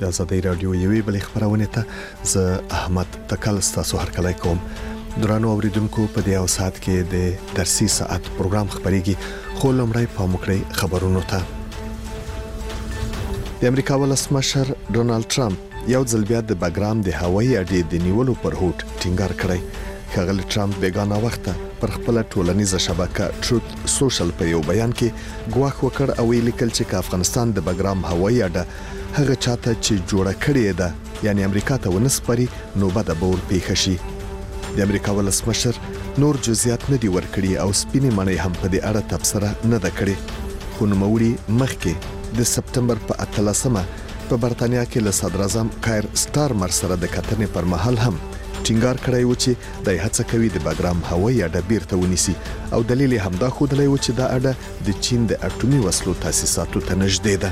د ازادي رادیو یوې بلې خبرونه ته ز احمد تکل تاسو هرکلی کوم. درانو اوریدونکو په دې اوسات کې د درسي ساعت پروګرام خبريږي خو لمړی پام وکړئ خبرونو ته. د امریکا ولسمشر ډونالد ټرمپ یو ځل بیا د بګرام د هوایي اډې د نیولو پر هوټ ټینګار کړی. ښاغلی ټرمپ بیگانه وخته پر خپل ټولنیزه شبکه ټروت سوشل په یو بیان کې ګواښ وکړ او لیکل چې افغانستان د بګرام هوایي اډه هغه چاته چې جوړه کړې ده یعنی امریکا ته ونسپري نو بد بول پیښ شي. د امریکا ولسمشر نور جزئیات نه دی ورکړي او سپینې معنی هم په دې اړه تبصره نه ده کړې. خو نوموړي مخکې د سپتمبر په 18مه په برتانیا کې له صدر اعظم کایر سټارمر سره د کتنې پر مهال هم ټینګار کړی و چې د هڅه کوي د بګرام هوایي اډه بیرته ونیسي او دلیل هم دا ښودلی و چې دا اډه د چین د اټومي وسلو تاسیساتو ته نږدې ده.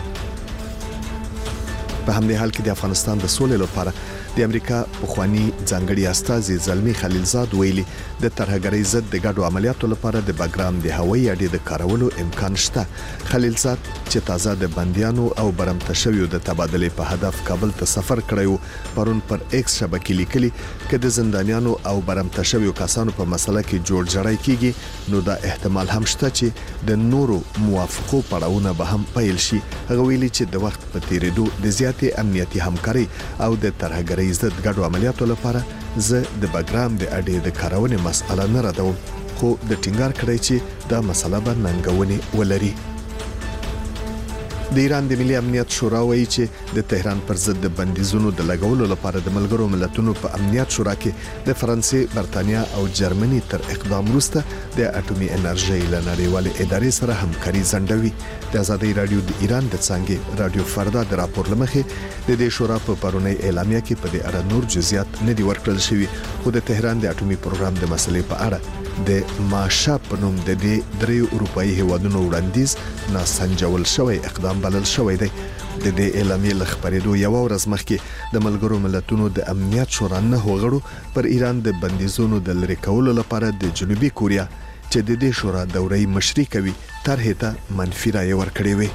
په همدې حال کې د افغانستان د سولې لپاره د امریکا پخوانی ځانګړي استازي زلمی خلیلزاد ویلي د ترهګرۍ ضد د ګډو عملیاتو لپاره د بګرام د هوایي اډې د کارولو امکان شته. خلیلزاد چې تازه د بنديانو او برمته شویو د تبادلې په هدف کابل ته سفر کړی و پرون پر ایکس شبکې لیکلي چې د زندانیانو او برمته شویو کسانو په مسله کې جوړ جړی کیږي نو دا احتمال هم شته چې د نورو موافقو پړاوونه به هم پیل شي. هغه ویلي چې د وخت په تیریدو د زیاتې امنیتي همکاري او د ترهګرۍ ضد ګډو عملیاتو لپاره زه د بګرام د اډې د کارونې مسأله نه ردوم خو د ټینګار کړی چې دا مسله به ننګونې ولري. د ایران د ملي امنیت شورا وایي چې د تهران پر ضد د بندیزونو د لګولو لپاره د ملګرو ملتونو په امنیت شورا کې د فرانسې، برتانیا او جرمني تر اقدام وروسته د اټومي انرژي لنړیوالې ادارې سره همکاري ځنډوي. د ازادي رادیو د ایران د څنګه رادیو فردا د راپور لمخې د دې شورا په پرونی اعلامیه کې په دې اړه نور جزئیات نه دي ورکړل شوی خو د تهران د اټومي پروګرام د مسلې په اړه د ماشا په نوم د دې درې اروپאי هیوادونو وړاندیز ناسنجول شوی اقدام بلل شوی دی. د دې اعلامیې لخبرېدو یو ورځ مخکې د ملګرو ملتونو د امنیت شورا نه غړو پر ایران د بندیزونو د لری کولو لپاره د جنوبي کوریا چې د دې شورا دورې مشري کوي طرحه ته منفي رائے ورکړې وي.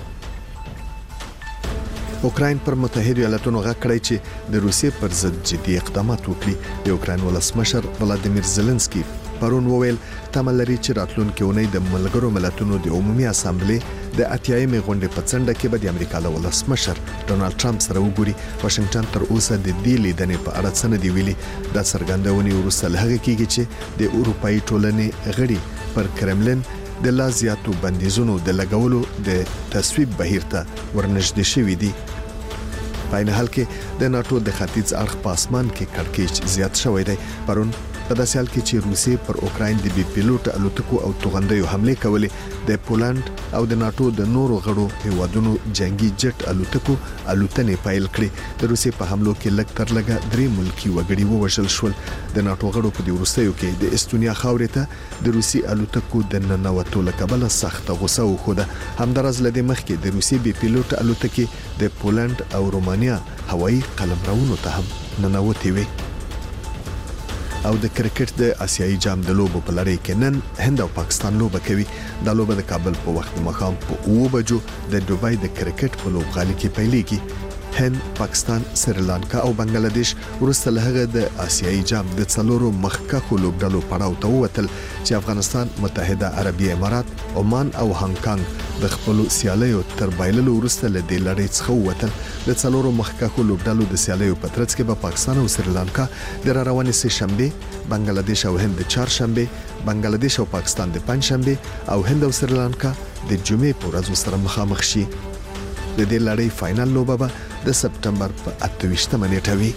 اوکراین پر متحده ایالاتونو غږ کړی چې د روسیې پر ضد جدي اقدامات وکړي. د اوکراین ولسمشر ولادیمیر زيلنسکي پرون وویل تمه لري چې راتلونکي اونۍ د ملګرو ملتونو د عمومي اسامبلې د اتیایمې غونډې په څنډه کې به د امریکا له ولسمشر ډونالد ټرمپ سره وګوري. واشنگټن تر اوسه د دې لیدنې په اړه څه نه دی ویلي. دا څرګندونې وروسته له هغه کېږي چې د اروپאי ټولنې غړي پر کرملین د لا زیاتو بندیزونو د لګولو د تصویب بهیر ته ورنږدې شوي دي. په عین حال کې د ناتو د ختیځ اړخ په اسمان کې کړکېچ زیات شوی دی. پرون په داسې حال کې چې روسیې پر اوکراین د بي پیلوټ الوتکو او توغندیو حمله کولې د پولند او د ناتو د نورو غړو هیوادونو جنگي جټ الوتکو الوتنې پیل کړې. د روسیې په حملو کې لږ تر لږه 3 ملکی وګړي ووژل شول. د ناتو غړو په دې وروستیو کې د استونیا خاورې ته د روسي الوتکو د ننوتو لکبله سخت غوسه وخوده. همدارز لدې مخکې د روسي بي پیلوټ الوتکې د پولند او رومانیا هوایي قلمرونو ته هم ننوتې وي. او د کرکټ د آسیایي جام د لوبو په لړۍ کې نن هند او پاکستان لوبه کوي. دا لوبه د کابل په وخت مخام په 9 بجو د دوبای د کرکټ په لوبغالي کې پیلېږي. هند، پاکستان، سریلانکا او بنگلاديش ورسته له هغه د آسیایي جام د څلورو مخکښو لوبډلو پړاو ته ووتل چې افغانستان، متحده عربي امارات، عمان او هانګ کانګ د خپل سیالیو تر بایللو ورسته له دې لړۍ څخه ووتل. د څلورو مخکښو لوبډلو د سیالیو په ترڅ کې به پاکستان او سریلانکا د روانې سه شنبه، بنگلاديش او هند د چهار شنبه، بنگلاديش او پاکستان د پنځ شنبه او هند او سریلانکا د جمعې په ورځ سره مخامخ شي. د دې لړۍ فائنل لوبه به د سپتمبر په 28مه نیټه وي.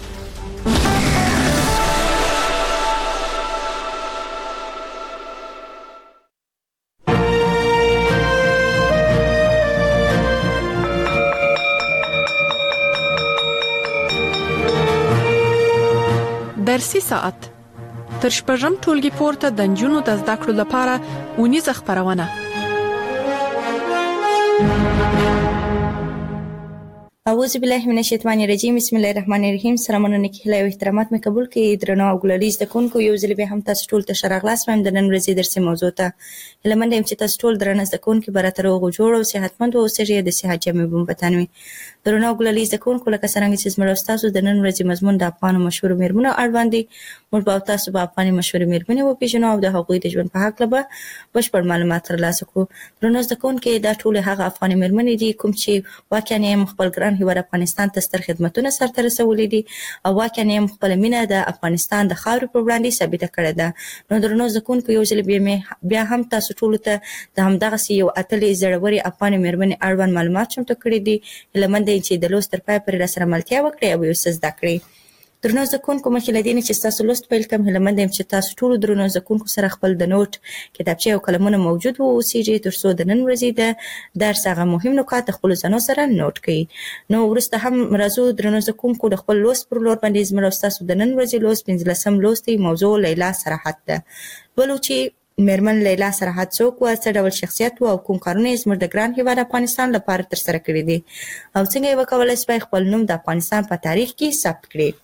درسي ساعت تر شپږم ټولګي پورته د نجونو د زده کړو لپاره اونیزه خبرونه. اعوذ بالله من الشیطان الرجیم بسم الله الرحمن الرحیم. سلامونه کې له احترامات مې قبول کړئ. درنو او ګلالي زده کوونکو، یو ځل بیا هم تاسو ټول ته ښه راغلاست وایم د نن ورځې درسي موضوع ته. هیله منده یم چې تاسو ټول درنه زده کوونکي به راته روغ جوړ او صحتمند واوسئ، د صحت جامې به مو په تن وي. درنو او ګلالي زده کوونکو، لکه څرنګه چې زموږ ستاسو د نن ورځې مضمون د افغانو مشهورو میرمنو اړوند دی، موږ به تاسو به افغاني مشهورې میرمنې وپېژنو او د هغوی د ژوند په هکله به بشپړ معلومات ترلاسه کړو. درنو زده کوونکي، دا ټولې هغه افغاني میرمنې دي کوم چې واقعا یې خپل ګران هېواد افغانستان ته ستر خدمتونه سرته رسولي دي او واقعا یې خپله مینه د افغانستان د خاورې پر وړاندې ثابته کړې ده. نو درنو زده کوونکو، یو ځل بیا هم تاسو ټولو ته د همدغسې یو اتلې زړورې افغانې میرمنې اړوند معلومات چمتو کړي دي. هیله منده یم چې د لوست تر پایه پورې راسره ملتیا وکړئ او یو څه زده کړئ. درنو زده کوونکو، مخکې له دې نه چې ستاسو لوست پیل کړم، هیله منده یم چې تاسو ټولو درنو زده کوونکو سره خپل د نوټ کتابچې او قلمونه موجود واوسیږي، تر څو د نن ورځې د درس هغه مهم نکات د خپلو ځانو سره نوټ کړئ. نو وروسته هم راځو درنو زده کوونکو د خپل لوست پر لور باندې. زموږ او ستاسو د نن ورځې لوست 15 لوست دی، موضوع لیلا سراحت ده. ولو چې میرمن لیلا سراحت څوک وه، څه ډول شخصیت و او کوم کارونه یې زموږ د ګران هېواد افغانستان لپاره ترسره کړي دي او څنګه یې وکولی سوای خپل نوم د افغانستان په تاریخ کې ثبت کړي.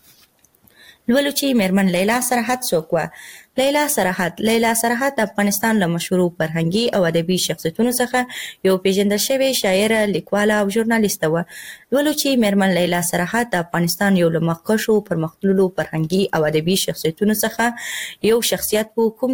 لولو چې میرمن لیلا سراحت څوک وه. لیلا سراحت د افغانستان له مشهورو فرهنګي او ادبي شخصیتونو څخه یو پیژندل شوې شاعره، لیکواله او ژورنالیسته وه. لولو چې میرمن لیلا سراحت د افغانستان یو له مخکښو پرمختللو فرهنګي او ادبي شخصیتونو څخه یو شخصیت و کوم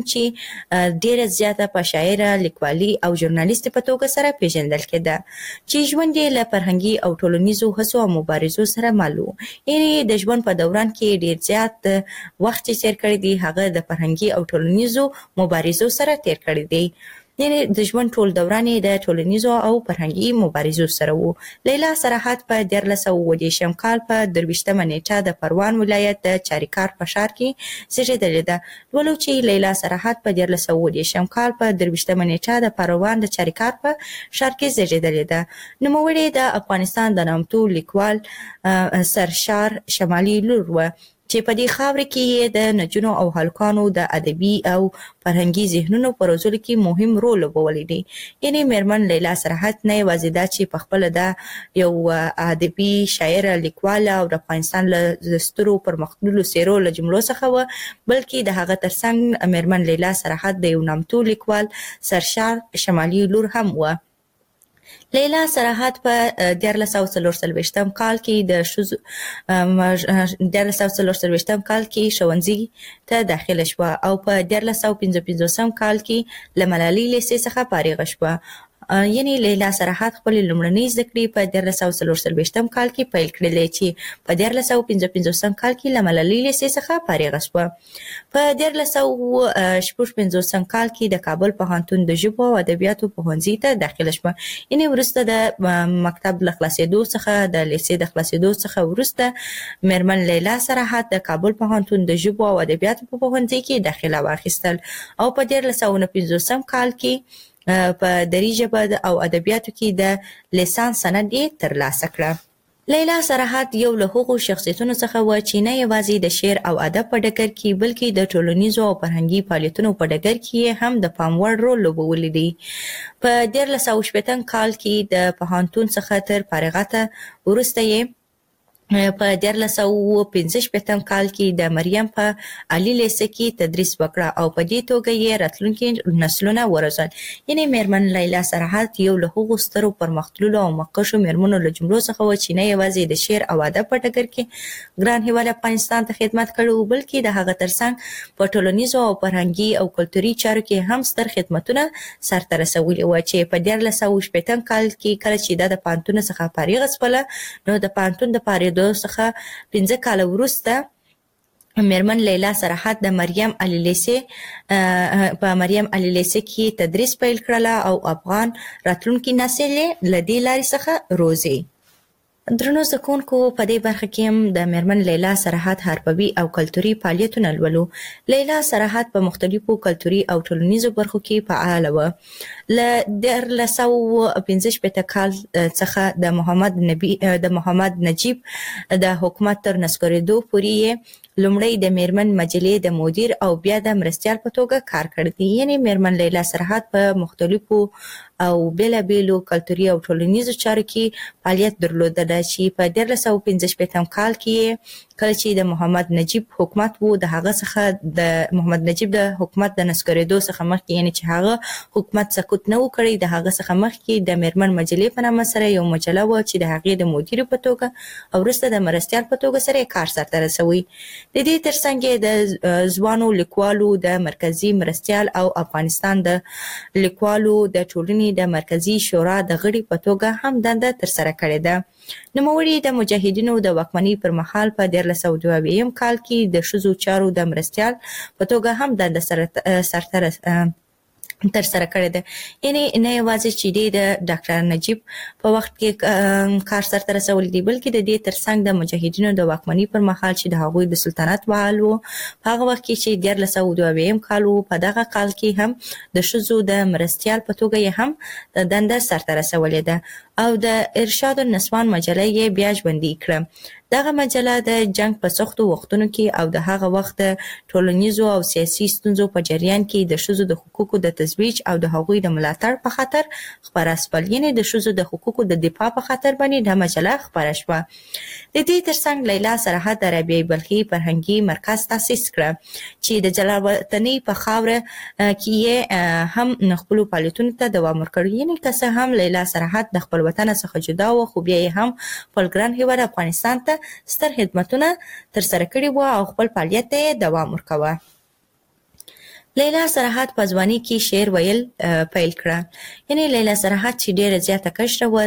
چې ډیره زیاته په شاعره، لیکوالي او ژورنالیستې په توګه سره پیژندل کېده، چې ژوند یې له فرهنګي او ټولنیزو هڅو او مبارزو سره مل و. یعنې د ژوند په دوران کې ډیر زیات وخت چې تیر کړی دی هغه د فرهنګي او ټولنیزو مبارزو سره تیر کړی دی. یعنې د ژوند ټول دوران یې د ټولنیزو او فرهنګي مبارزو سره و. لیلا سراحت په 1930 کال په 23 نیټه د پروان ولایت د چاریکار په ښار کې زیږېدلې ده. ولو چې لیلا سراحت په 1930 کال په 23 نیټه د پروان د چاریکار په ښار کې زیږېدلې ده، نوموړې د افغانستان د نامتو لیکوال سرشار شمالي لور وه، چې په دې خاوره کې یې د نجونو او هلکانو د ادبي او فرهنګي ذهنونو په روزلو کې مهم رول لوبولی دی. یعنې میرمن لیلا سراحت نه یوازې دا چې پخپله د یو ادبي شاعره، لیکواله او د افغانستان له سترو پرمختللو څېرو له جملو څخه وه، بلکې د هغه ترڅنګ میرمن لیلا سراحت د یو نامتو لیکوال سرشار شمالي لور هم وه. لیلا سراحت په 1940 کال کې د ښځو 1940 کال کې ښوونځي ته داخله شوه او په 1955 کال کې له ملالۍ لیسې څخه فارغه شوه. یعنې لیلا سراحت خپلې لومړنۍ زده کړې په 1940 کال کې پیل کړلې، چې په 1955 کال کې له ملالۍ لیسې څخه فارغه شوه. په 1956 کال کې د کابل پوهنتون د ژبو او ادبیاتو پوهنځي ته داخله شوه. یعنې وروسته د مکتب له خلاصېدو څخه، د لیسې د خلاصېدو څخه وروسته میرمن لیلا سراحت د کابل پوهنتون د ژبو او ادبیاتو په پوهنځي کې داخله واخیستل او په 1959 کال کې په دري ژبه او ادبیاتو کې د لیسانس سند یې ترلاسه کړه. لیلا سراحت یو له هغو شخصیتونو څخه وه چې نه یوازې د شعر او ادب په ډګر کې بلکې د ټولنیزو او فرهنګي فعالیتونو په ډګر کې هم د پام وړ رول لوبولی دی. په 1960 کال کې د پوهنتون څخه تر فارغته وروسته یې په 1965 کال کې د مریم په عالي لیسه کې تدریس وکړه او په دې توګه یې راتلونکي نسلونه وروزل. یعنې میرمن لیلا سراحت یو له هغو سترو پرمختللو او مخکښو میرمنو له جملو څخه وه چې نه یوازې د شعر او ادب په ډګر کې ګران هېواد افغانستان ته خدمت کړی و، بلکې د هغه ترڅنګ په ټولنیزو او فرهنګي او کلتوري چارو کې هم ستر خدمتونه سرته رسولي وه، چې په 1960 کال کې کله چې دا د پوهنتون څخه فارغه شوله، نو د پوهنتون د فارغېدو څخه 5 کاله وروسته میرمن لیلا سراحت د مریم علی لیسې په مریم علی لیسې کې تدریس پیل کړله او افغان راتلونکي نسل یې له دې لارې څخه روزي. درنو زده کوونکو، په دې برخه کې هم د میرمن لیلا سراحت حرفوي او کلتوري فعالیتونه لولو. لیلا سراحت په مختلفو کلتوري او ټولنیزو برخو کې فعاله وه. له 1965 کال څخه د محمد نجیب د حکومت تر نسکورېدو پورې لومړی د میرمن مجلې د مدیر او بیا د مرستیال په توګه کار کړی دی. یعنې میرمن لیلا سراحت په مختلفو او بیلابیلو کلتوري او ټولنیزو چارو کې فعالیت درلوده چې په 1945 کال کې کله چې د محمد نجیب حکومت وو د هغه څخه د محمد نجیب د حکومت د نسکورېدو څخه مخکې یعنی چې هغه حکومت سقوط نه وکړي د هغه څخه مخکې د میرمن مجلې په نامه سره یو مجله و چې د هغې د مدیر په توګه او وروسته د مرستیال په توګه سره کار سرته رسوي. د دې ترڅنګ د ځوانو لیکوالو د مرکزی مرستیال او افغانستان د لیکوالو د ټولنې د مرکزی شورا د غړي په توګه هم دنده ترسره کړې ده. نوموړي د مجاهدینو د واکمنۍ پر مهال په 1922 کال کې د ښځو چارو د مرستیال په توګه هم دنده سرته ترسره کړې ده. یعنی نه یوازې چې د ډاکټر نجیب په وخت کې کار سرته رسولی دی بلکې د دې ترڅنګ د مجاهدینو د واکمنۍ پر مهال چې د هغوی د سلطنت بحال وو په هغه وخت کې چې 1922 کال وو په دغه کال کې هم د ښځو د مرستیال په توګه یې هم دنده سرته رسولې ده او د ارشاد النسوان مجله یې بیا ژوندۍ کړه. دغه مجله د جنگ په سختو وختونو کې او د هغه وخت ټولنیزو او سیاسي ستونزو په جریان کې د ښځو د حقوقو د ترویج او د هغوی د ملاتړ په خاطر خپره شول. یعنی د ښځو د حقوقو د دفاع په خاطر باندې د مجله خپره شوه. د دې ترڅنګ لیلا سرحد د رابعه بلخي فرهنګي مرکز تاسیس کړ چې د جلال وطنۍ په خاوره کې هم خپل فعالیتونو ته دوام ورکړ. یعنی که څه هم لیلا سرحد د خپل وطن څخه جدا و خو بیا یې هم خپل ګران هیواد افغانستان ته ستر خدمتونه ترسره کړي وو او خپل فعالیت ته دوام ورکاوه. لیلا سرحد په ځوانۍ کې شعر ویل پیل کړه. یعنی لیلا سرحد چې ډیره زیاته کشره وه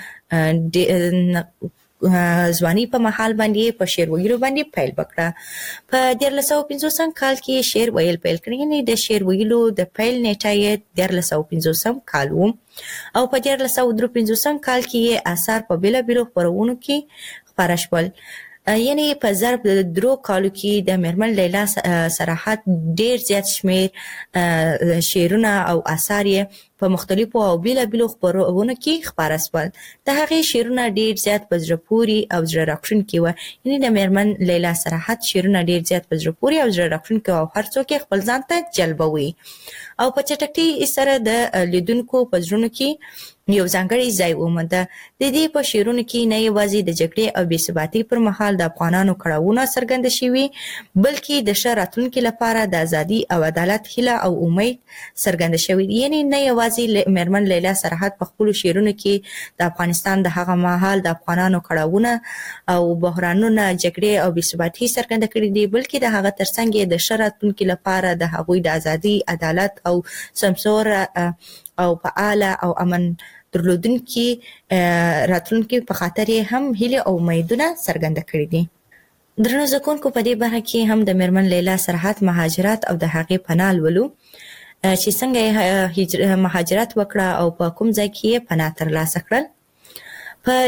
د ځواني په محل باندې په شعر ویلو باندې پیل وکړه. په 1950 کال کې شعر ویل پیل کړ. یعنی د شعر ویلو د پیل نیټه یې 1950 کال و او په 1953 کال کې یې آثار په بیلابیلو خپرونو کې خپاره شول. یعنی په ظرف د 3 کالو کې د میرمن لیلا سرحد ډیر زیات شمیر شعرونه او آثار یې په مختلفو او بیلابیلو خپرونو کې خپاره شول. د هغې شعرونه ډیر زیات په زړه پورې او زړه راښکونکي وه. یعنی د میرمن لیلا سرحد شعرونه ډیر زیات په زړه پورې او زړه راښکونکي او هر څوک یې خپل ځان ته جلبوي او په چټکۍ سره د لیدونکو په زړونو کې یو ځانګړی ځای ومونده. د دې په شعرونو کې نه یوازې د جګړې او بې ثباتۍ پر مهال د افغانانو کړاوونه څرګنده شوي بلکې د ښه راتلونکي لپاره د ازادي او عدالت هیله او امید څرګنده شوي. یعنی نه یوازې میرمن لیلا سرحد په خپلو شعرونو کې د افغانستان د هغه مهال د افغانانو کړاوونه او بحرانونه جګړې او بې ثباتۍ څرګنده کړي دي بلکې د هغه ترڅنګ یې د ښه راتلونکي لپاره د هغوی د ازادي عدالت او سمسور او فعاله او امن درلودونکي راتلونکي په خاطر یې هم هیله او امیدونه څرګنده کړي دي. درنو زده کوونکو په دې برخه کې هم د میرمن لیلا سرحد مهاجرت او د هغې پناه لولو چې څنګه یې مهاجرت وکړه او په کوم ځای کې یې پناه ترلاسه کړل. په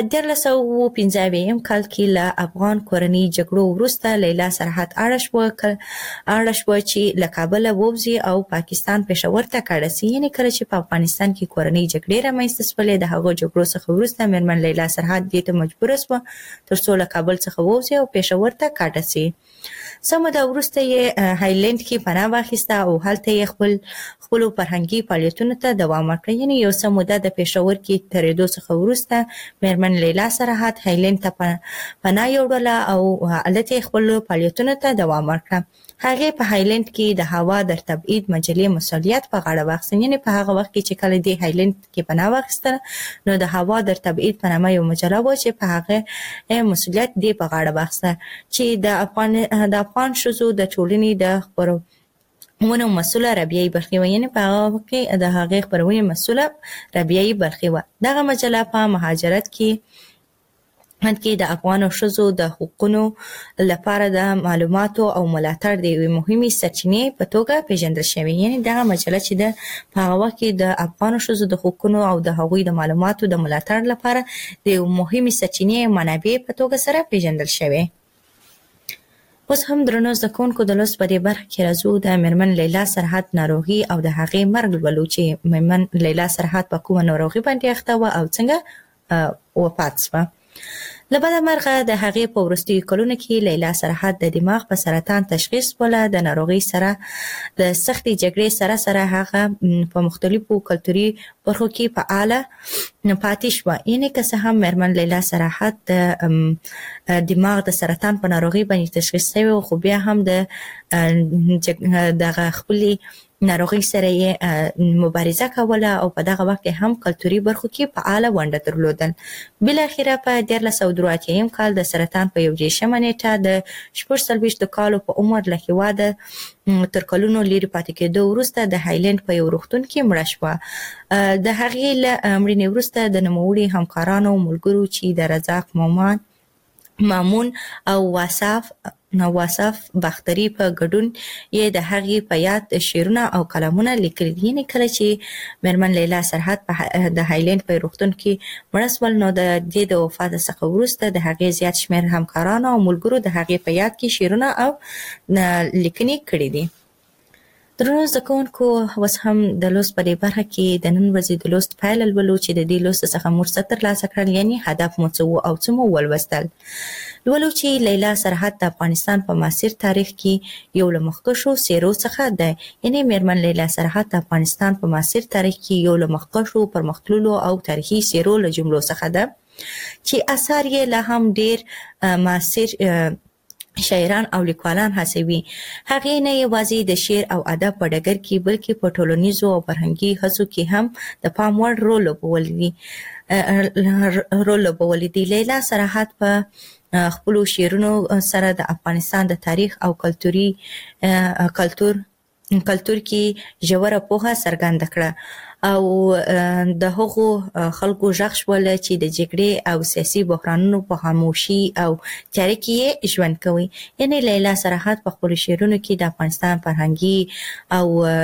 1915 کال کې له افغان کورنۍ جګړو وروسته لیلا سرحد اړه شوه چې له کابله ووځي او پاکستان پېښور ته کډه سي. یعنې کله چې په افغانستان کې کورنۍ جګړې رامنځته شولې د هغو جګړو څخه وروسته میرمن لیلا سرحد دې ته مجبوره شوه تر څو له کابل څخه ووځي او پېښور ته کډه سي. څه موده وروسته یې هایلند کې پناه واخیسته او هلته یې خپلو فرهنګي فعالیتونو ته دوام ورکړ. یعنې یو څه موده د پېښور کې تېرېدو څخه وروسته میرمن لیلا سرحد هایلند ته پناه یوړله او هلته یې خپلو فعالیتونو ته دوام ورکړه. هغې په هایلند کې د هوا در تبعید مجلې مسؤلیت په غاړه واخیست. یعنې په هغه وخت کې چې کله دې هایلند کې پناه واخیستله نو د هوا در تبعید په نامه یو مجله وه چې په هغه مسؤلیت دې په غاړه واخیسته چې د افغان ښځو د ټولنې د خپرونو مسؤله رابعه بلخي وه. یعنې په هغه وخت کې د هغې خپرونې مسؤله رابعه بلخي وه. دغه مجله په مهاجرت کې د افغانو ښځو د حقوقو لپاره د معلوماتو او ملاتړ د یوې مهمې سرچینې په توګه پیژندل شوې. یعنې دغه مجله چې ده په هغه وخت کې د افغانو ښځو د حقوقو او د هغوی د معلوماتو د ملاتړ لپاره د یوې مهمې سرچینې منابع په توګه سره پیژندل شوې. اوس هم درنو زده کوونکو د لوست په دې برخه کې راځو د میرمن لیلا سرحد ناروغي او د هغې مرګ لولو چې میرمن لیلا سرحد په کومه ناروغي باندې اخته وه او څنګه وفات شوه. له بده مرغه د هغې په وروستیو کلونو کې لیلا سرحد د دماغ په سرطان تشخیص وله. د ناروغۍ سره د سختې جګړې سره هغه په مختلفو کلتوري برخو کې فعاله پاتې شوه. یعنې که څه هم مېرمن لیلا سرحد د دماغ د سرطان په ناروغۍ باندې تشخیص شوې وه، خو بیا هم د دغه خپلې ناروغۍ سره یې مبارزه کوله او په دغه وخت کې هم کلتوري برخو کې فعاله ونډه درلودل. بالاخره په 1384 کال د سرطان په 21 نیټه د 46 کالو په عمر له هېواده تر کلونو لرې پاتې کېدو وروسته د هایلند په یو روغتون کې مړه شوه. د هغې له مړینې وروسته د نوموړي همکارانو او ملګرو چې د رزاق مامون او واصف باختري په ګډون یې د هغې په یاد شعرونه او کلامونه لیکلي دي. یعنې کله چې مېرمن لیلا سرحد د هایلند په روغتون کې مړه شول، نو د دې د وفات څخه وروسته د هغې زیات شمېر همکارانو او ملګرو د هغې په یاد کې شعرونه او لیکنې کړي دي. درنو زده کوونکو، اوس هم د لوست په دې برخه کې د نن ورځې د لوست پایله لولو چې د دې لوست څخه موږ څه ترلاسه کړل، یعنې هدف مو څه و او څه مو ولوستل. لولو چې لیلا سرحد د افغانستان په معاصر تاریخ کې یو له مخکښو څېرو څخه ده. یعنې مېرمن لیلا سرحد د افغانستان په معاصر تاریخ کې یو له مخکښو پرمختللو او تاریخي څېرو له جملو څخه ده چې اثار یې لا هم ډېر معاصر شاعران او لیکوالان هڅوي. هغې نه یوازې د شعر او ادب په ډګر کې بلکې په ټولنیزو او فرهنګي هڅو کې هم د پام وړ رول لوبولی دی. لیلا سرحد په خپلو شعرونو سره د افغانستان د تاریخ او کلتور کې ژوره پوهه څرګنده کړه او د هغو خلکو غږ شول چې د جګړې او سیاسي بحرانونو په خاموشي او تیاره کې یې ژوند کوي. یعنې لیلا سرحد په خپلو شعرونو کې د افغانستان فرهنګي او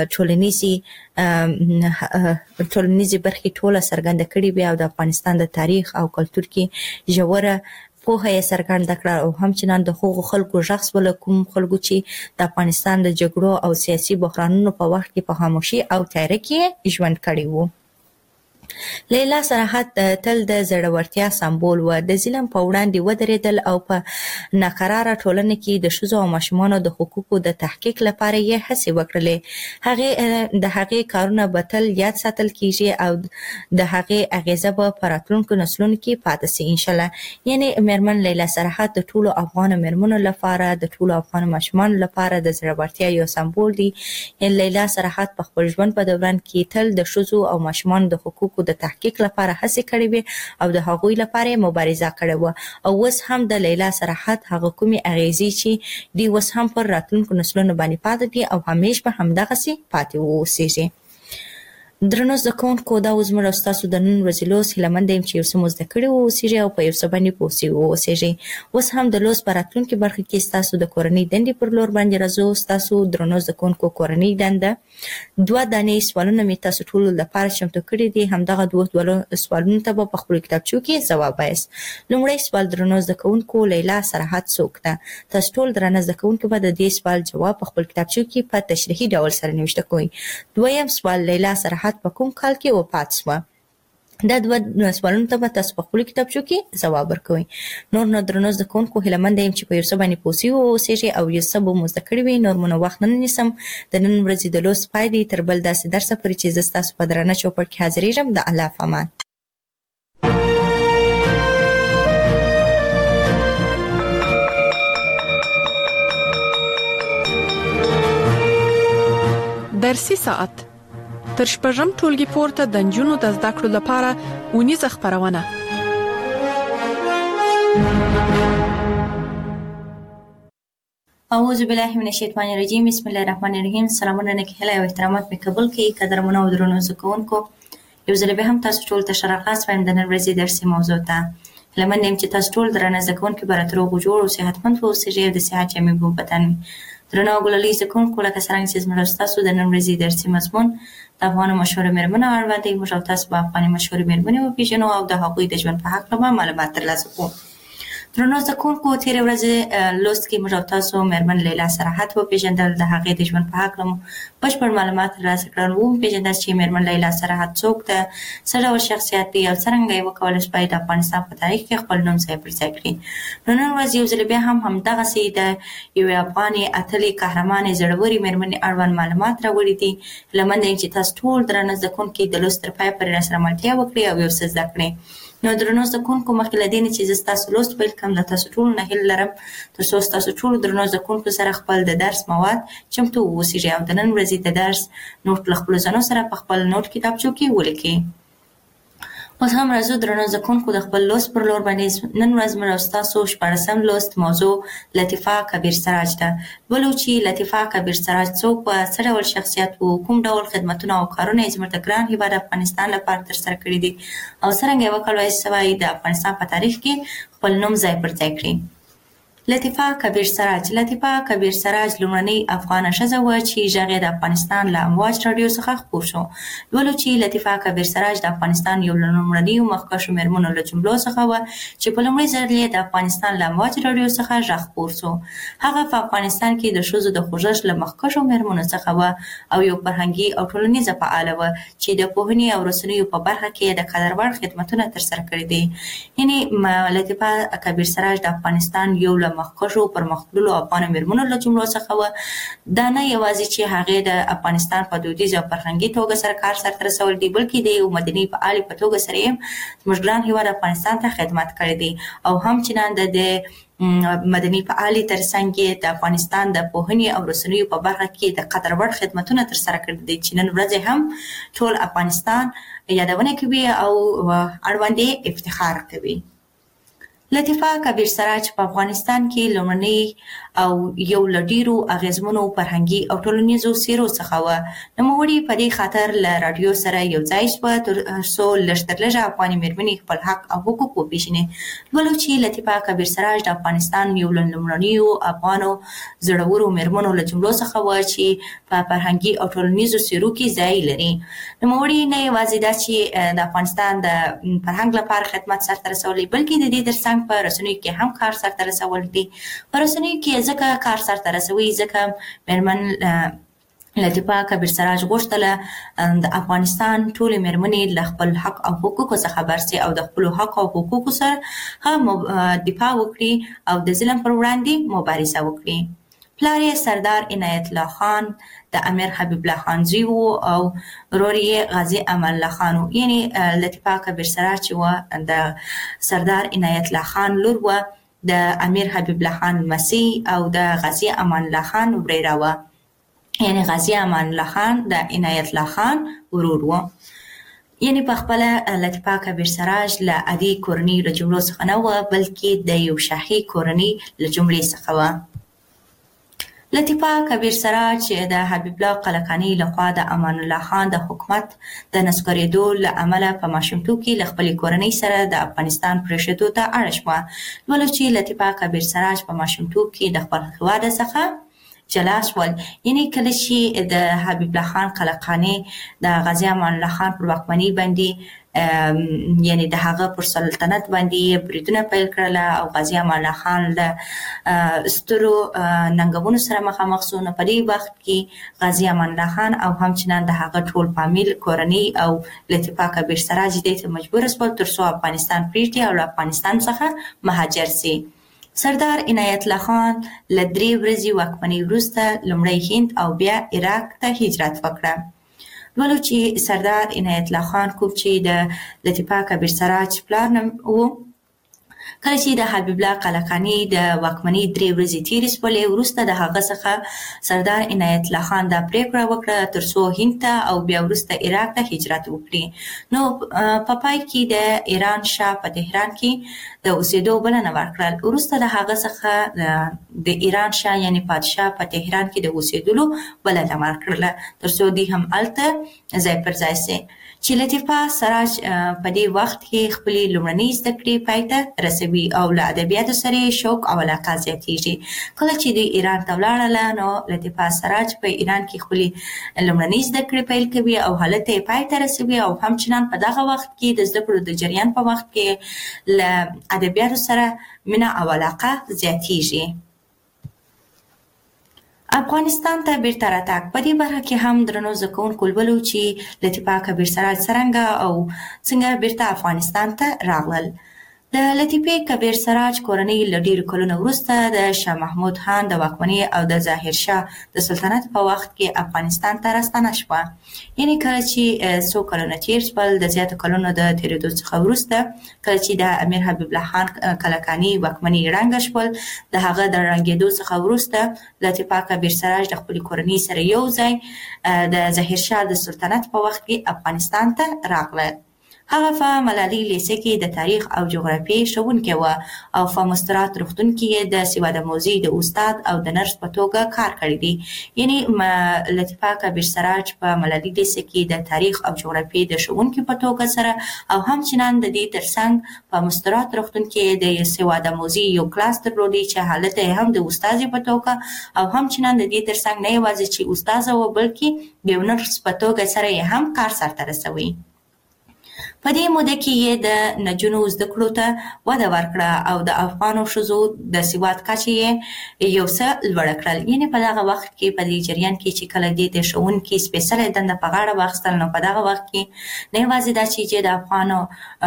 ټولنیزې برخې ټوله څرګنده کړې وې او د افغانستان د تاریخ او کلتور کې ژوره پوهه یې څرګنده کړه او همچنان د هغو خلکو غږ شول کوم خلکو چې د افغانستان د جګړو او سیاسي بحرانونو په وخت کې په خاموشي او تیاره کې ژوند کړی وو. لیلا سرحد تل د زړورتیا سمبول و. د ظلم په وړاندې ودرېدل او په ناقراره ټولنه کې د ښځو او ماشومانو د حقوقو د تحقیق لپاره یې هڅې وکړلې. د هغې کارونه به تل یاد ساتل کیږي او د هغې اغیزه به په راتلونکو نسلونو کې پاتې سي انشاءالله. یعنې مېرمن لیلا سرحد د ټولو افغانو مېرمنو لپاره، د ټولو افغانو ماشومانو لپاره د زړورتیا یو سمبول دی. لیلا سرحد په خپل ژوند په دوران کې تل د ښځو او ماشومانو د حقوقو د تحقیق لپاره هڅې کړې وې او د هغوی لپاره مبارزه کړې وه. او اوس هم د لیلا سرحد هغه کومې اغیزې چې دوی اوس هم پر راتلونکو نسلونو باندې پاتې دي او همیش به همدغسې پاتې واوسېږي. درنو زده کوونکو، دا اوس زموږ او ستاسو د نن ورځې لوست هیله یم چې یو څه مو زده کړي واوسېږئ او په یو څه باندې پوه سوي واوسېږئ. اوس هم د لوست په راتلونکې برخه کې ستاسو د کورنۍ دندې پر لور باندې راځو. ستاسو درنو زده کوونکو کورنۍ دنده 2 دانې سوالونه مې تاسو ټولو لپاره چمتو کړي دي. همدغه 2 سوالونو ته به په خپلو کتابچو کې ځواب وایاست. لومړی سوال: درنو زده کوونکو، لیلا سرحد څوک ده؟ تاسو ټول درنه زده کوونکو به د دې سوال جواب په خپل کتابچو کې په تشریحي ډول سره نوشته کوئ. دویم سوال: لیلا سرحد په کوم کال کې وفات شوه؟ دا 2 سوالونو ته به تاسو په خپلو کتابچو کې ځواب ورکوئ. نور نو درنو زده کوونکو، هیله یم چې په یو څه باندې پوه سوي واوسېږئ او یو څه به مو زده کړي وي. نور مو نو وخت نه نیسم. د نن ورځې د لوست پای دی. تر بل داسې درسه پورې چې زه ستاسو په درانه چوپړ کې حاضرېږم. د الله په امان. درسي ساعت تر شپږم ټولګي پورته د نجونو د زده کړو لپاره ونیزه خپرونه. اعوذ بالله من الشیطان الرجیم. بسم الله الرحمن الرحیم. سلامونه نکهله او احترامات مې قبول کړئ. قدرمنو او درنو زده کوونکو، یو ځل بیا هم تاسو ټول ته ښه راغلاست وایم د نن ورځې درسي موضوع ته. هیله یم چې تاسو ټول درنه زده کوونکي به راته روغ جوړ او صحتمند واوسئ او د صحت جامې به بدن وي. درنو او ګلالي زده کوونکو، لکه څرنګه چې زموږ ستاسو د نن ورځې درسي مضمون د افغانو مشهورو مېرمنو اړوند دی. موږ او تاسو به افغاني مشهورې مېرمنې وپېژنو او د هغوی د ژوند په هکله به معلومات ترلاسه کړو. درنو زکونکو تیر ورځ لوست کې موږ تاسو مېرمن لیلا صراحت و پیژندل د هغې د ژوند په هکله مو بشپړ معلومات ترلاسه کړل و پیژندل چې مېرمن لیلا صراحت څوک ده څه ډول شخصیت دی او څرنګه یې وکولی شوای د افغانستان په تاریخ کې خپل نوم ځای پر ځای کړي. نو نن ورځ یو ځل بیا هم همدغسې د یوې افغانې اتلې قهرمانې زړورې مېرمنې اړوند معلومات راوړي دي. هیله منده یم چې تاسو ټول درانه زده کوونکي د لوست تر پایه پورې راسره ملتیا وکړئ او یو څه زده کړئ. نو درنو زده کوونکو مخکې له دې نه چې زه ستاسو لوست پیل کړم له تاسو ټولو نه هیله لرم تر څو ستاسو ټولو درنو زده کوونکو سره خپل د درس مواد چمتو واوسیږي او د نن ورځې د درس نوټ له خپلو ځانو سره په خپل نوټ کتابچو کې ولیکئ. اوس هم راځو درنو زده کوونکو د خپل لوست پر لور باندې. نن ورځ موږ ستاسو 14م لوست موضوع لطیفه کبیر سراج ده. ولو چې لطیفه کبیر سراج څوک و، څه ډول شخصیت و، کوم ډول خدمتونه او کارونه یې زموږ د ګران هېواد افغانستان لپاره ترسره کړي دي او څرنګه یې وکولی شوای د افغانستان په تاریخ کې خپل نوم ځای پر ځای کړي. لطیفه کبیر سراج کبیر سراج لومړنۍ افغانه ښځه وه چې غږ یې د افغانستان له امواج راډیو څخه خپور شو. ولو چې لطیفه کبیر سراج د افغانستان یو له لومړنیو مخکښو مېرمنو له جملو څخه وه چې په لومړي ځل یې د افغانستان له امواج راډیو څخه غږ خپور شو. هغه په افغانستان کې د ښځو د خوځښت له مخکښو مېرمنو څخه وه او یو فرهنګي او ټولنیزه فعاله وه چې د پوهنې او رسنیو په برخه کې د قدر وړ خدمتونه ترسره کړي دي. یعنې لطیفه کبیر سراج د افغانستان یو له مخکښو پرمختللو افغانو مېرمنو له جملو څخه وه. دا نه یوازې چې هغې د افغانستان په دودیزه او فرهنګي توګه سره کار سرته رسولی دی بلکې د یو مدني فعالې په توګه سره یې زموږ ګران هېواد افغانستان ته خدمت کړی دی او همچنان د مدني فعالې تر څنګ یې د افغانستان د پوهنې او رسنیو په برخه کې د قدر وړ خدمتونه ترسره کړي دي چې نن ورځ هم ټول افغانستان یادونه کوي او اړوند یې افتخار کوي. لطیفه کبیر سراج په افغانستان کې لومړنۍ او یو له ډېرو اغېزمنو فرهنګي او ټولنیزو څېرو څخه وه. نوموړې په دې خاطر له راډیو سره یو ځای شوه تر څو لږ تر لږه افغاني مېرمنې خپل حق او حقوق وپېژني. ولو چې لطیفه کبیر سراج د افغانستان یو له لومړنیو افغانو زړورو مېرمنو له جملو څخه وه چې په فرهنګي او ټولنیزو څېرو کې ځای لري. نوموړې نه یوازې دا چې د افغانستان د فرهنګ لپاره خدمت سرته رسولی بلکې د دې تر څنګ په رسنیو کې هم کار سرته رسول دي. په رسنیو کې ځکه کار سرته رسوي ځکه مېرمن لطیفه کبیر سراج غوښتله د افغانستان ټولې مېرمنې له خپل حق او حقوقو څخه خبر سي او د خپلو حق او حقوقو سره هم دفاع وکړي او د ظلم پر وړاندې مبارزه وکړي. پلار یې سردار عنایت الله خان د امیر حبیب الله خان زوی و او ورور یې غازي امان الله خان و. یعنې لطیفه کبیر سراج چې وه د سردار عنایت الله خان لور وه، د امیر حبیب الله خان لمسۍ او د غازي امان الله خان وريره وه. یعنې غازي امان الله خان د عنایت الله خان ورور و. یعنې په خپله لطیفه کبیر سراج له عادي کورنۍ له جملو څخه نه وه بلکې د یو شاهي کورنۍ له جملې څخه وه. لطیفه کبیر سراج د حبیب الله قلقاني لخوا د امان الله خان د حکومت د نسکورېدو له امله په ماشومتوب کې له خپلې کورنۍ سره د افغانستان پرېښودو ته اړ شوه. ولو چې لطیفه کبیر سراج په ماشومتوب کې د خپل هېواد څخه جلا شول. یعنې کله چې د حبیب الله خان قلقاني د غازي امان الله خان پر واکمنۍ باندې یعنې د هغه پر سلطنت باندې بریدونه پیل کړل او غازي امان الله خان له سترو ننګونو سره مخامخ شو. نو په دې وخت کې غازي امان الله خان او همچنان د هغه ټول فامیل کورنۍ او لطیفه کبیر سراج دې ته مجبور شول تر څو افغانستان پرېږدي او له افغانستان څخه مهاجر سي. سردار عنایت الله خان له 3 ورځې واکمنۍ وروسته لومړی هند او بیا عراق ته هجرت وکړه. ولو چې سردار عنایت الله خان کوم چې د لطیفه کبیر سراج پلار نوم و، کله چې د حبیب الله قلقاني د واکمنۍ 3 ورځې تېرې شولې وروسته د هغه څخه سردار عنایت الله خان دا پرېکړه وکړه تر څو هند ته او بیا وروسته عراق ته هجرت وکړي. نو په پای کې د ایران شاه په تهران کې د اوسېدو بلنه ورکړل. وروسته د هغه څخه د ایران شاه یعنې پادشاه په تهران کې د اوسېدلو بلنه ورکړله تر څو دوی هم هلته ځای پر ځای سي چې لطیفه سراج په دې وخت کې خپل لومړنۍ زده کړې پای ته رسوي او له ادبیاتو سره شوق او علاقه زیاتېږي. کله چې د ایران ته ولاړله نو لطیفه سراج په ایران کې خپل لومړنۍ زده کړې پیل کوي او هلته یې پای ته رسوي او همچنان په دغه وخت کې د زده کړو د جریان په وخت کې له ادبیاتو سره مینه او علاقه زیاتېږي. افغانستان ته بیرته راتګ په دې برخه کې هم درنو زده کوونکو لولو چې لطیفه کبیر سراج څرنګه او څنګه بیرته افغانستان ته راغلل. د لطیفه کبیر سراج کورنۍ له ډېرو کلونو وروسته د شاه محمود خان د واکمنۍ او د ظاهر شاه د سلطنت په وخت کې افغانستان ته راستنه شوه. یعنې کله چې څو کلونه تېر شول د زیاتو کلونو د تېرېدو څخه وروسته کله چې د امیر حبیب الله خان کلکاني واکمني ړنګه شول د هغه د ړنګېدو څخه وروسته لطیفه کبیر سراج د خپلې کورنۍ سره یو ځای د ظاهر شاه د سلطنت په وخت کې افغانستان ته راغله. هغه په ملالۍ لیسه کې د تاریخ او جغرافیې ښوونکې وه او په مسترات روغتون کې د سواد آموزي د استاد او د نرس په توګه کار کړی دی. یعنې لطیفه کبیر سراج په ملالۍ لیسه کې د تاریخ او جغرافیې د ښوونکي په توګه سره او همچنان د دې ترڅنګ په مسترات روغتون کې د سواد آموزي یو کلاس درلودی چې هلته هم د استاد په توګه او همچنان د دې ترڅنګ نه یوازې چې استاد و بلکې د یو نرس په توګه سره هم کار سرته رسوي. په دې موده کې یې د نجونو زده کړو ته وده ورکړه او د افغانو ښځو د سواد کچه یې یو څه لوړه کړل. یعنې په دغه وخت کې په دې جریان کې چې کله دې د ښوونکي سپېڅلې دنده په غاړه واخیستل نو په دغه وخت کې نه یوازې دا چې د افغانو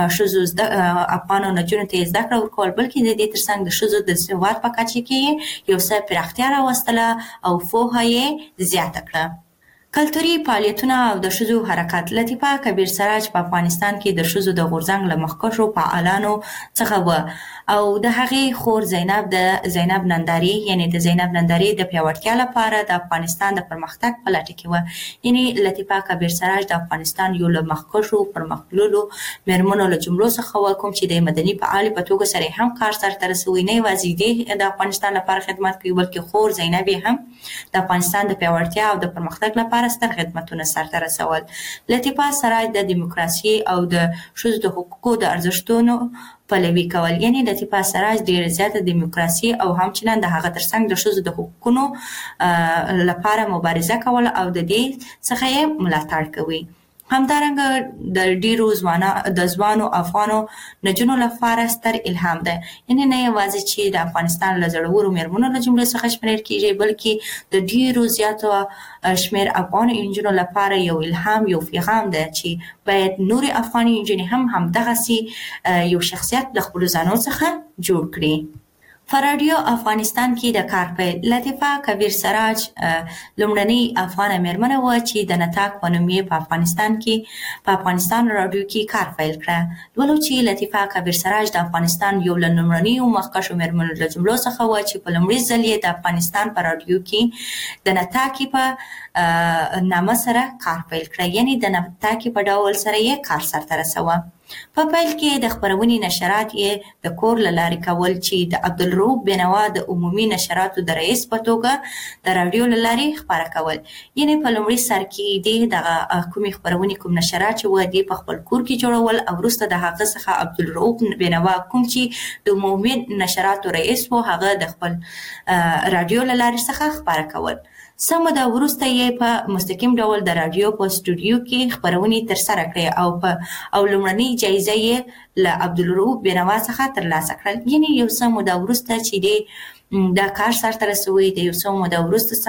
ښځو افغانو نجونو ته یې زده کړه ورکول بلکې د دې ترڅنګ د ښځو د سواد په کچه کې یو څه پراختیا راوستله او پوهه یې زیاته کړه. کلتوري فعالیتونه او د ښځو حرکت لطیفه کبیر سراج په افغانستان کې د ښځو د غورځنګ له مخکښو فعالانو څخه و او د هغې خور زینب ننداري یعنې د زینب ننداري د پیاوړتیا لپاره د افغانستان د پرمختګ په لټه کې وه. یعنې لطیفه کبیر سراج د افغانستان یو له مخکښو پرمختللو میرمنو له جملو څخه و کوم چې د مدني فعالې په توګه سره هم کار سرته رسوي. نه یوازې دې د افغانستان لپاره خدمت کوي بلکې خور زینب هم د افغانستان د پیاوړتیا او د پرمختګ لپاره ستر خدمتونه سرته رسول. لطیفه سراج د دیموکراسي او د ښځو د حقوقو د ارزښتونو پلوي کول. یعنې لطیفه سراج ډېره زیاته دیموکراسي او همچنان د هغه ترڅنګ د ښځو د حقوقونو لپاره مبارزه کول او د دې څخه یې ملاتړ کوي. همدارنګه د ډیرو ځوانو افغانو نجونو لپاره ستر الهام ده. یعنې نه یوازې چې د افغانستان له زړورو میرمنو له جملې څخه شمېرل کیږي بلکې د ډیرو زیاتو شمېر افغان نجونو لپاره یو الهام یو پیغام ده چې باید نورې افغاني نجونې هم همدغسې یو شخصیت له خپلو ځانو څخه جوړ کړي. په راډیو افغانستان کې د کار پیل لطیفه کبیر سراج لومړنۍ افغانه میرمنه وه چې د نتاک په نوم یې په افغانستان راډیو کې کار پیل کړه. لولو چې لطیفه کبیر سراج د افغانستان یو له لومړنیو مخکښو میرمنو له جملو څخه وه چې په لومړي ځل یې د افغانستان په راډیو کې د نتاکي په نامه سره کار پیل کړه. یعنې د نتاکي په ډول سره یې کار سرته رسوه. په پیل کې د خپرونې نشرات یې د کور له لارې کول چې د عبدالرؤف بینوا د عمومي نشراتو د رئیس په توګه د راډیو له لارې خپاره کول. یعنې په لومړي سر کې دې دغه کومې خپرونې کوم نشرات چې وه دې په خپل کور کې جوړول او وروسته د هغه څخه عبدالرؤف بینوا کوم چې د عمومي نشراتو رئیس و هغه د خپل راډیو له لارې څخه خپاره کول. څه موده وروسته یې په مستقیم ډول د راډیو په سټوډیو کې خپرونې ترسره کړې او لومړنۍ جایزه یې له عبدالرؤف بینوا څخه ترلاسه کړل. یعنې یو څه موده وروسته چې دی دا کار سرته رسوي د یو څه موده وروسته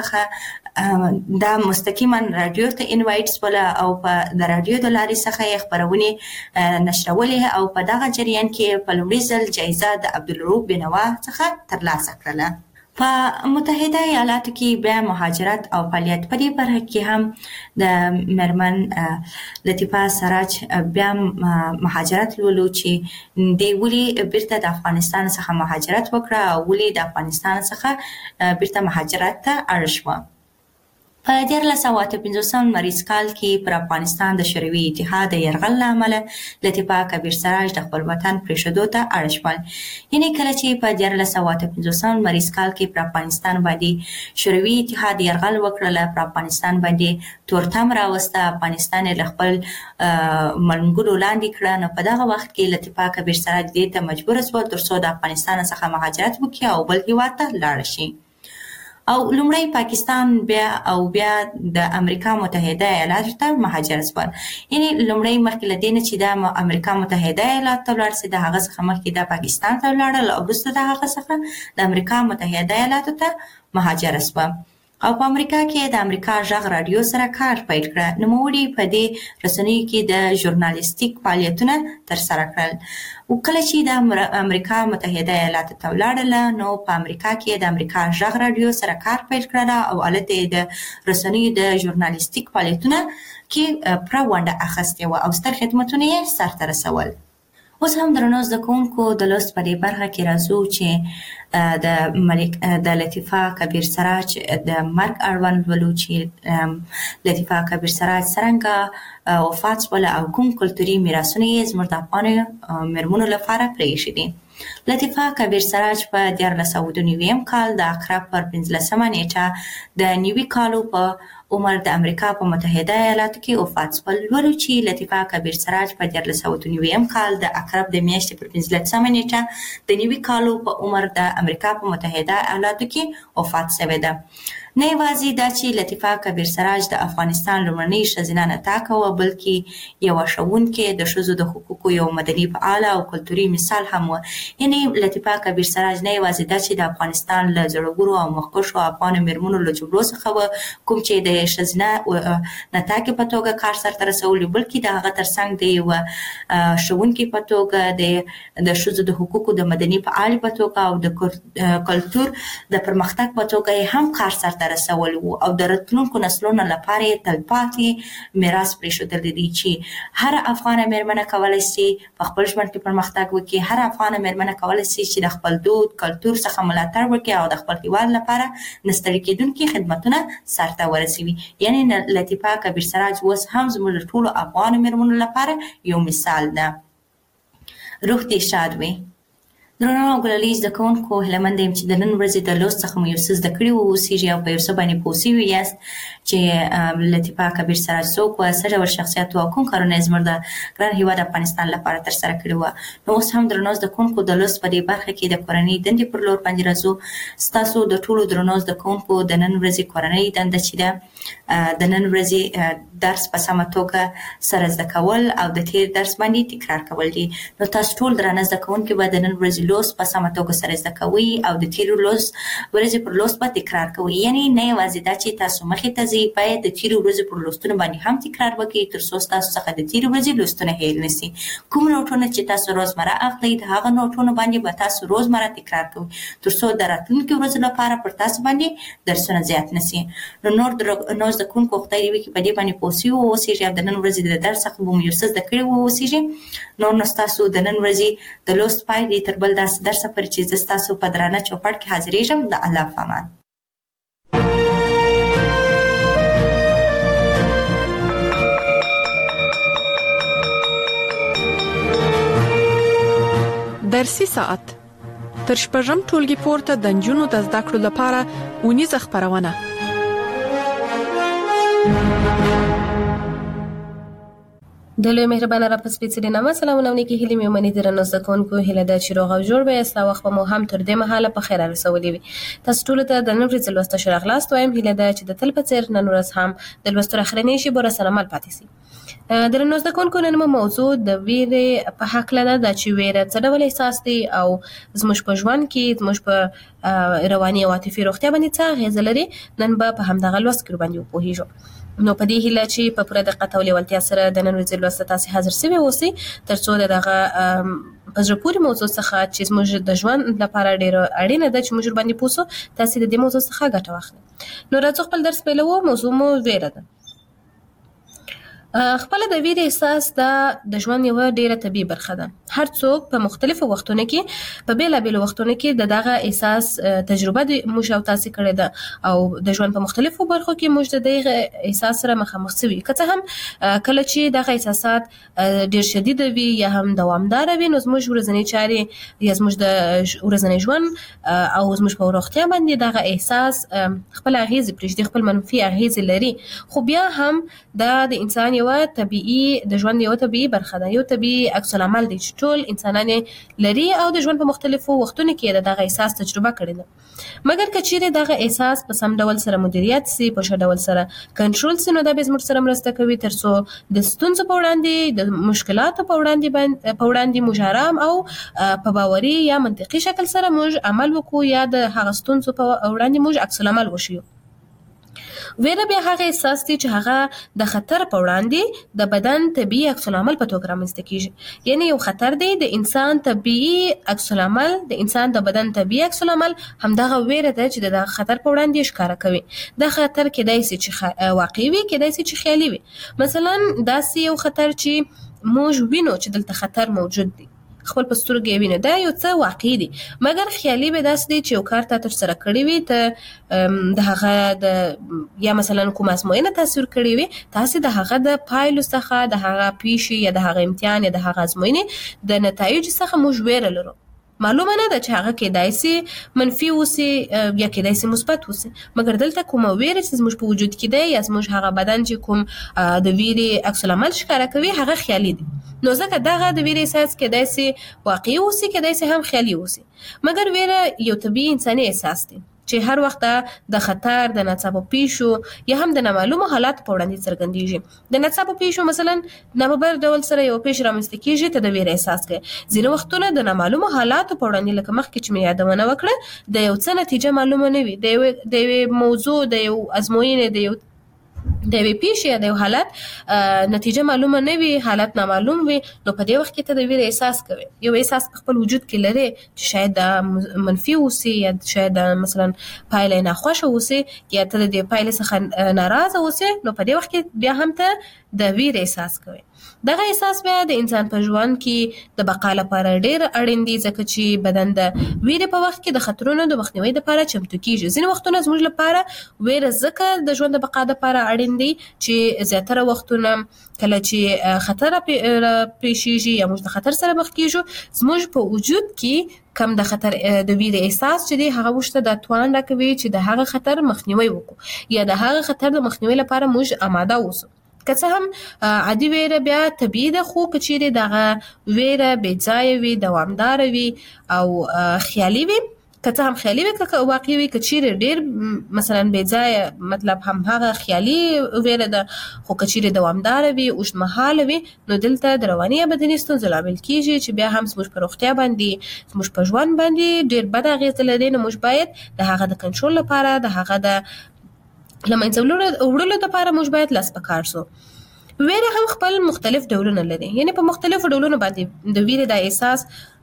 څخه دا مستقیما راډیو ته انوایټ شوله او په د راډیو د لارې څخه یې خپرونې نشرولې او په دغه جریان کې په لومړي ځل جایزه د عبدالرؤف بینوا څخه ترلاسه کړله. په متحده ایالاتو کې بیا مهاجرت او فعالیت په دې برخه کې هم د میرمن لطیفه سراج بیا مهاجرت لولو چې د ولې بیرته د افغانستان څخه مهاجرت وکړه او ولې د افغانستان څخه بیرته مهاجرت ته اړ شوه. په 1950 مریض کال کې پر افغانستان د شوروي اتحاد د یرغل له امله لطیفه کبیر سراج د خپل وطن پرېښودو ته اړ شول. یعنې کله چې په 1950 مریض کال کې پر افغانستان باندې شوروي اتحاد یرغل وکړل، پر افغانستان باندې تورتم راوسته، افغانستان له خپل منګولو لاندې کړه، نو په دغه وخت کې لطیفه کبیر سراج دې ته مجبور شول ترڅو د افغانستان څخه مهاجرت وکړي او بل هېواد ته لاړ شي. او لومړی پاکستان بیا د امریکا متحده ایالاتو ته مهاجر شول. یعنې لومړی مخکې له دې نه چې د امریکا متحده ایالاتو ته ولاړ شي، د هغه څخه مخکې د پاکستان ته ولاړل او وروسته د هغه څخه د امریکا متحده ایالاتو ته مهاجر شول. او په امریکا کې د امریکا غږ رادیو سره کار پیل کړ. نوموړي په دې رسنیو کې د ژورنالیستیک فعالیتونه ترسره کړل. او کله چې د امریکا متحده ایالاتو ته ولاړله، نو په امریکا کې د امریکا غږ رادیو سره کار پیل کړل او هلته د رسنیو د ژورنالیستیک فعالیتونه کې پوره ونډه اخیستې وه او ستر خدمتونه یې سرته رسول. اوس هم درنو زده کوونکو د لوست په دې برخه کې راځو چې د لطیفه کبیر سراج د مرګ اړوند ولو چې لطیفه کبیر سراج څرنګه وفات شوله او کوم کلتوري میراثونه یې زموږ د افغانو میرمنو لپاره پرېښي دي. لطیفه کبیر سراج په 1992 کال د عقرب پر 15مه نیټه د 90 کالو په عمر د امریکا په متحده ایالاتو کې وفات شول. ولو چې لطیفه کبیر سراج په 1992 کال د عقرب د میاشتې پر 15مه نیټه د 90 کالو په عمر د امریکا په متحده ایالاتو کې وفات شوی ده. نه یوازې دا چې لطیفه کبیر سراج د افغانستان لومړنۍ ښځینه نطاقه وه، بلکې یوه ښوونکې، د ښځو د حقوقو یو مدني فعاله او کلتوري مثال هم وه. یعنې لطیفه کبیر سراج نه یوازې دا چې د افغانستان له زړورو او مخکښو افغانو میرمنو له جملو څخه وه کوم چې د ښځینه نطاقې په توګه کار سرته رسولي، بلکې د هغه ترڅنګ د یوه ښوونکې په توګه، د ښځو د حقوقو د مدني فعالې په توګه او د کلتور د پرمختګ په توګه یې هم کار سرته رسول وو او د راتلونکو نسلونو لپاره یې تلپاتې میراث پرېښودلی دی چې هر افغانه میرمنه کولی شي په خپل ژوند کې پرمختګ وکړي. هر افغانه میرمنه کولی شي چې د خپل دود کلتور څخه ملاتړ وکړي او د خپل هېواد لپاره نه ستړي کېدونکي خدمتونه سرته ورسوي. یعنې لطیفه کبیر سراج اوس هم زموږ د ټولو افغانو میرمنو لپاره یو مثال ده. روح دې شاد وي. درنو او ګلالي زده کوونکو، هیله مند یم چې د نن ورځې د لوست څخه مو یو څه زده کړي واوسیږي او په یو څه باندې پوه شوي یاست چې لطیفه کبیر سراج څوک وه، څه ډول شخصیت و او کوم کارونه یې زموږ د ګران هېواد افغانستان لپاره ترسره کړي وه. نو اوس هم درنو زده کوونکو د لوست په دې برخه کې د کورنۍ دندې پر لور باندې راځو. ستاسو د ټولو درنو زده کوونکو د نن ورځې کورنۍ دنده چې ده د نن ورځې درس په سمه توګه سره زده کول او د تیر درس باندې تکرار کول دي. نو تاسو ټول درانه زده کوونکي به د نن ورځې لوست په سمه توګه سره زده کوئ او د تیرو ورځې پر لوست به تکرار کوئ. یعنې نه یوازې دا چې تاسو مخې ته ځئ، باید د تیرو ورځې پر لوستونو باندې هم تکرار وکړئ ترڅو ستاسو څخه د تیرو ورځې لوستونه هیر نه سي. کوم نوټونه چې تاسو روزمره اخلئ د هغه نوټونو باندې به تاسو روزمره تکرار کوئ ترڅو د راتلونکي ورځو لپاره پر تاسو باندې درسونه زیات نه سي. نو نور زده کوونکو خدای دې وکړي په دې باندې پوه شوي واوسیږي او د نن ورځې د درس څخه به مو یو څه زده کړي واوسیږي. نور نو ستاسو د نن ورځې د لوست پای دی تر بل داسې درسه پورې چې زه ستاسو په درانه چوپړ کې حاضرېږم. د الله په امان. درسي ساعت تر شپږم ټولګي پورته د نجونو د زده کړو لپاره اونیزه خپرونه. د لوی مهربانه را په سپېڅلي نامه سلامونه او نیکې هیلې مې ومنئ. درنو زده کوونکو، هیله ده چې روغ او جوړ به یاست او وخت به مو هم تر دې مهاله په خیر رسولی وي. تاسو ټولو ته د نن ورځې لوست ښه راغلاست وایم. هیله ده چې د تل په څېر نن ورځ هم د لوستو اخرنۍ شېبو راسره مل پاتې سي. درنو زده کوونکو، نن مو موضوع د ویرې په هکله ده، دا چې ویره څه ډول احساس دی او زموږ په ژوند کې زموږ په رواني او عاطفي روغتیا باندې څه اغېزه لري. نن به په همدغه لوست کې ورباندې وپوهېږو. نو په دې هیله چې په پوره دقت او لیوالتیا سره د نن ورځې لوست ته تاسې حاضر سوي اوسئ ترڅو د دغه په زړه پورې موضوع څخه چې زموږ د ژوند لپاره ډېره اړینه ده چې موږ ورباندې پوه سو، تاسې د دې موضوع څخه ګټه واخلئ. نو راځو خپل درس پیلوو. موضوع مو ویره ده. خپل د ویرې احساس د ژوند یو ډیره طبيعي برخه ده. هر څوک په مختلفو وختونو کې په بیلابیلو وختونو کې دغه احساس تجربه د موږ او تاسو کړې ده او د ژوند په مختلفو برخو کې موږ د دغه احساس سره مخامخ شوي. که څه هم کله چې دغه احساسات ډیر شدید وي یا هم دوامدار وي، نو زموږ ورځنی چارې یا زموږ د ورځنی ژوند او زموږ په روغتیا باندې دغه احساس خپل اغیز پرېږدي، خپل منفي اغیز لري. خو بیا هم د انسان یو طبيعي د ژوند یو طبيعي برخه ده، یو طبيعي عکس العمل دی چې ټول انسانان لري او د ژوند په مختلفو وختونو کې دغه احساس تجربه کړی ده. مګر که چیرې دغه احساس په سم ډول سره مدیریت سي، په ښه ډول سره کنټرول سي، نو دا به زموږ سره مرسته کوي ترڅو د ستونزو په وړاندې، د مشکلاتو په وړاندې موږ آرام او په باوري یا منطقي شکل سره موږ عمل وکړو یا د هغه ستونزو په وړاندې موږ عکس العمل وشو. ویره بیا هغه احساس دی چې هغه د خطر په وړاندې د بدن طبيعي عکس العمل په توګه رامنځته کیږي. یعنی یو خطر دی د انسان طبيعي عکس العمل، د انسان د بدن طبيعي عکس العمل همدغه ویره ده چې د خطر په وړاندې ښکارا کوي. د خطر کېدای شي چې واقعي وي، کېدای شي چې خیالي وي. مثلا داسې یو خطر چې موږ وینو چې دلته خطر موجود دی، خپل پسترګې ویني، دا یو څه واقعي دي. مګر خیالي به داسې دی چې یو کار ته تر سره کړی وي، ته د هغه د یا مثلا کوم ازموینه تصویر کړی وي، تاسو د هغه د پایلو څخه، د هغه پیښې یا د هغه امتحان یا د هغه ازموینې د نتایج څخه موږ ویره لرو. معلومه نه ده چې هغه کېدای شي منفي اوسي یا کېدای شي مثبت اوسي. مګر دلته کومه ویره چې زموږ په وجود کې ده یا زموږ هغه بدن چې کوم د ویرې عکس العمل ښکاره کوي، هغه خیالي دي. نو ځکه دغه د ویرې احساس کېدای شي واقعي اوسي، کېدای شي هم خیالي اوسي. مګر ویره یو طبيعي انساني احساس دی چې هر وخت د خطر، د ناڅاپه پیښو یا هم د نامعلومو حالاتو په وړاندې څرګندېږي. د ناڅاپه پیښو مثلا نامبر ډول سره یو پیښه رامنځته کېږي، ته د ویرې احساس کوي. ځینې وختونه د نامعلومو حالاتو په وړاندې لکه مخکې چې مې یادونه وکړه، د یو څه نتیجه معلومه نه وي، د یوې موضوع، د یو ازموینې، د یوې پیښې یا د یو حالت نتیجه معلومه نه وي، حالت نامعلوم وي، نو په دې وخت کې ته د ویرې احساس کوي. یو احساس په خپل وجود کې لري چې شاید دا منفي اوسي یا شاید مثلا پایله ناخوښه اوسي یا ته د دې پایله څخه ناراضه اوسي، نو په دې وخت کې بیا هم ته د ویرې احساس کوي. دغه احساس بیا د انسان په ژوند کې د بقا لپاره ډیر اړین دی، ځکه چې بدن د ویرې په وخت کې د خطرونو د مخنیوي لپاره چمتو کیږي. ځینې وختونه زموږ لپاره ویره ځکه د ژوند د بقا لپاره اړین دی چې زیاتره وختونه کله چې خطر پیښیږي یا موږ د خطر سره مخ کیږو، زموږ په وجود کې کم د خطر د ویرې احساس چې دی هغه وشته د توان راکوي چې د هغه خطر مخنیوي وکړو یا د هغه خطر د مخنیوي لپاره موږ آماده اوسو. که څه هم عادي ویره بیا طبيعي ده، خو که چیرې دغه ویره بې ځایه وي، دوامداره وي او خیالي وي، که څه هم خیالي وي که واقعي وي، که چیرې ډیر مثلا بې ځایه مطلب هم هغه خیالي ویره ده، خو که چیرې دوامداره وي، اوږدمهاله وي، نو دلته د رواني یا بدني ستونزو لامل کیږي چې بیا هم زموږ په روغتیا باندې، زموږ په ژوند باندې ډیر بد اغیز لري. نو موږ باید د هغه د کنټرول لپاره، د هغه د لمنځه وړلو لپاره موږ باید لاس په کار سو. ویره هم خپل مختلف ډولونه لري، یعنی په مختلفو ډولونو باندې د ویرې د احساس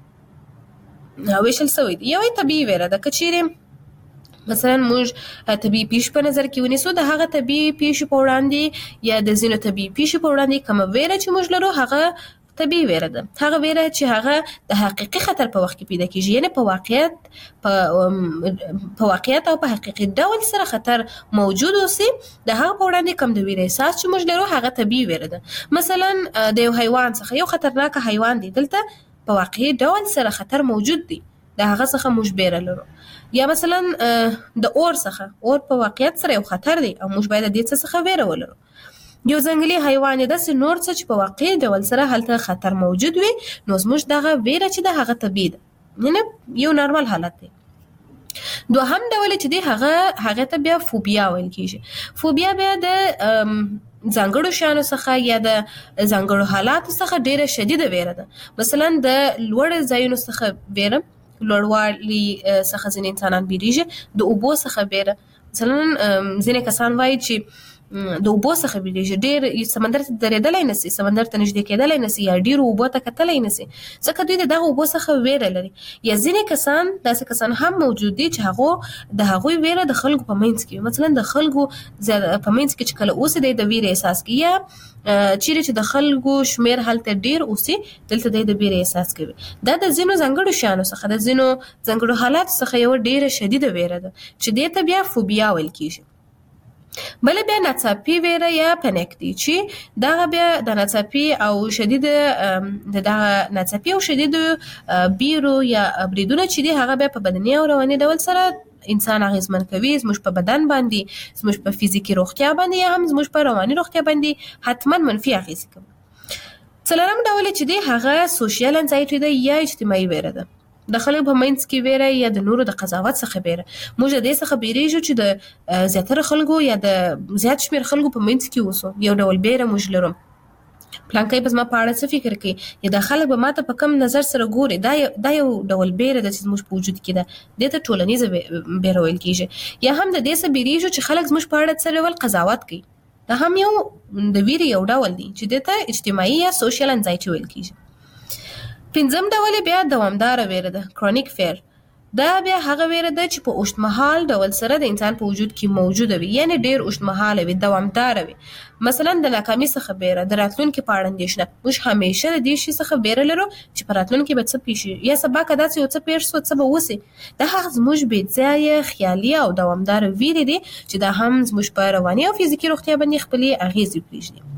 ویشل شوی دی. یوه طبیعي ویره ده، که چیرې مثلا موږ طبیعي پیښې په نظر کې ونیسو، د هغه طبیعي پیښې په وړاندې یا د ځینو طبیعي پیښې په وړاندې کومه ویره چې موږ لرو، هغه طبیعي ویره ده. هغه ویره چې هغه د حقیقي خطر په وخت کې پیدا کیږي، یعنی په واقعیت او په حقیقي ډول سره خطر موجود اوسي، د هغه په وړاندې کوم د ویرې احساس چې موږ لرو هغه طبیعي ویره ده. مثلا د یو حیوان څخه، یو خطرناک حیوان دی، دلته په واقعي ډول سره خطر موجود دی، د هغه څخه موږ ویره لرو. یا مثلا د اور څخه، اور په واقعیت سره یو خطر دی او موږ باید د دې څخه ویره ولرو. یو ځنګلي حیوان داسې نور څه چې په واقعي ډول سره هلته خطر موجود وي، نو زموږ دغه ویره چې د هغه طبیعي ده، یعنی یو نارمل حالت دی. دوهم ډول چې دی هغه ته بیا فوبیا ویل کیږي. فوبیا بیا د ځانګړو شیانو څخه یا د ځانګړو حالاتو څخه ډیره شدیده ویره ده. مثلا د لوړ ځایونو څخه ویره، لوړوالي څخه ځینې انسانان بیریږي، د اوبو څخه ویره. مثلا ځینې کسان وایي چې د اوبو څخه بیریږي، ډیر سمندر ته درېدلی نسی، سمندر ته نږدې کېدلی نسی، یا ډیر اوبو ته کتلی نسی، ځکه دوی دغه اوبو څخه ویره لري. یا ځینې کسان داسې کسان هم موجود دي چې هغه د هغوی ویره د خلکو په منځ کې، مثلا د خلکو په منځ کې چې کله اوسي د ویره احساس کوي، یا چیرې چې د خلکو شمیر هلته ډیر اوسي دلته د ویره احساس کوي. دا د ځینو ځانګړو شیانو څخه، د ځینو ځانګړو حالات څخه یو ډیره شدیده ویره ده چې دې ته بیا فوبیا ویل کیږي. بل بیا ناڅاپي ویره یا پنیک دی، چې دغه بیا د ناڅاپي او شدید ناڅاپي او شدید بیرو یا بریدونه چې دی هغه بیا په بدني او رواني ډول سره انسان اغیزمن کوي، زموږ په بدن باندې، زموږ په فزیکي روغتیا باندې، یا هم زموږ په رواني روغتیا باندې حتما منفي اغیز کوي. څلورم ډول چې دی هغه سوشل انزایټي دی یا اجتماعي ویره ده. د خلکو په منځ کې ویره یا د نورو د قضاوت څخه ویره. موږ د دې څخه بیریږو چې د زیاتره خلکو یا د زیات شمیر خلکو په منځ کې اوسو. یو ډول بیره موږ لرو. پلانکی په زما په اړه څه فکر کوي، یا د خلک به ماته په کم نظر سره ګوري. دا یو ډول بیره ده چې موږ په وجود کې ده. دې ته ټولنیزه بیره ویل کیږي. یا هم د دې څخه بیریږو چې خلک زموږ په اړه څه ډول قضاوت کوي. دا هم یو د ویرې یو ډول دی چې دې ته اجتماعي یا سوشل انزایټي ویل کیږي. پنځم ډول بیا دوامداره ویره ده، کرونیک فیر. دا بیا هغه ویره ده چې په اوږدمهال ډول سره د انسان په وجود کې موجوده وي، یعنی ډیر اوږدمهاله وي، دوامداره وي. مثلا د ناکامۍ څخه ویره، د راتلونکي په اړه اندېښنه. موږ همیشه د دې شي څخه ویره لرو چې په راتلونکي به څه پیښ شي، یا سبا که داسې یو څه پیښ شو څه به وسي. دا هغه زموږ بې ځایه خیالي او دوامداره ویرې دي چې دا هم زموږ په رواني او فزیکي روغتیا باندې خپلې اغیزې پرېږدي.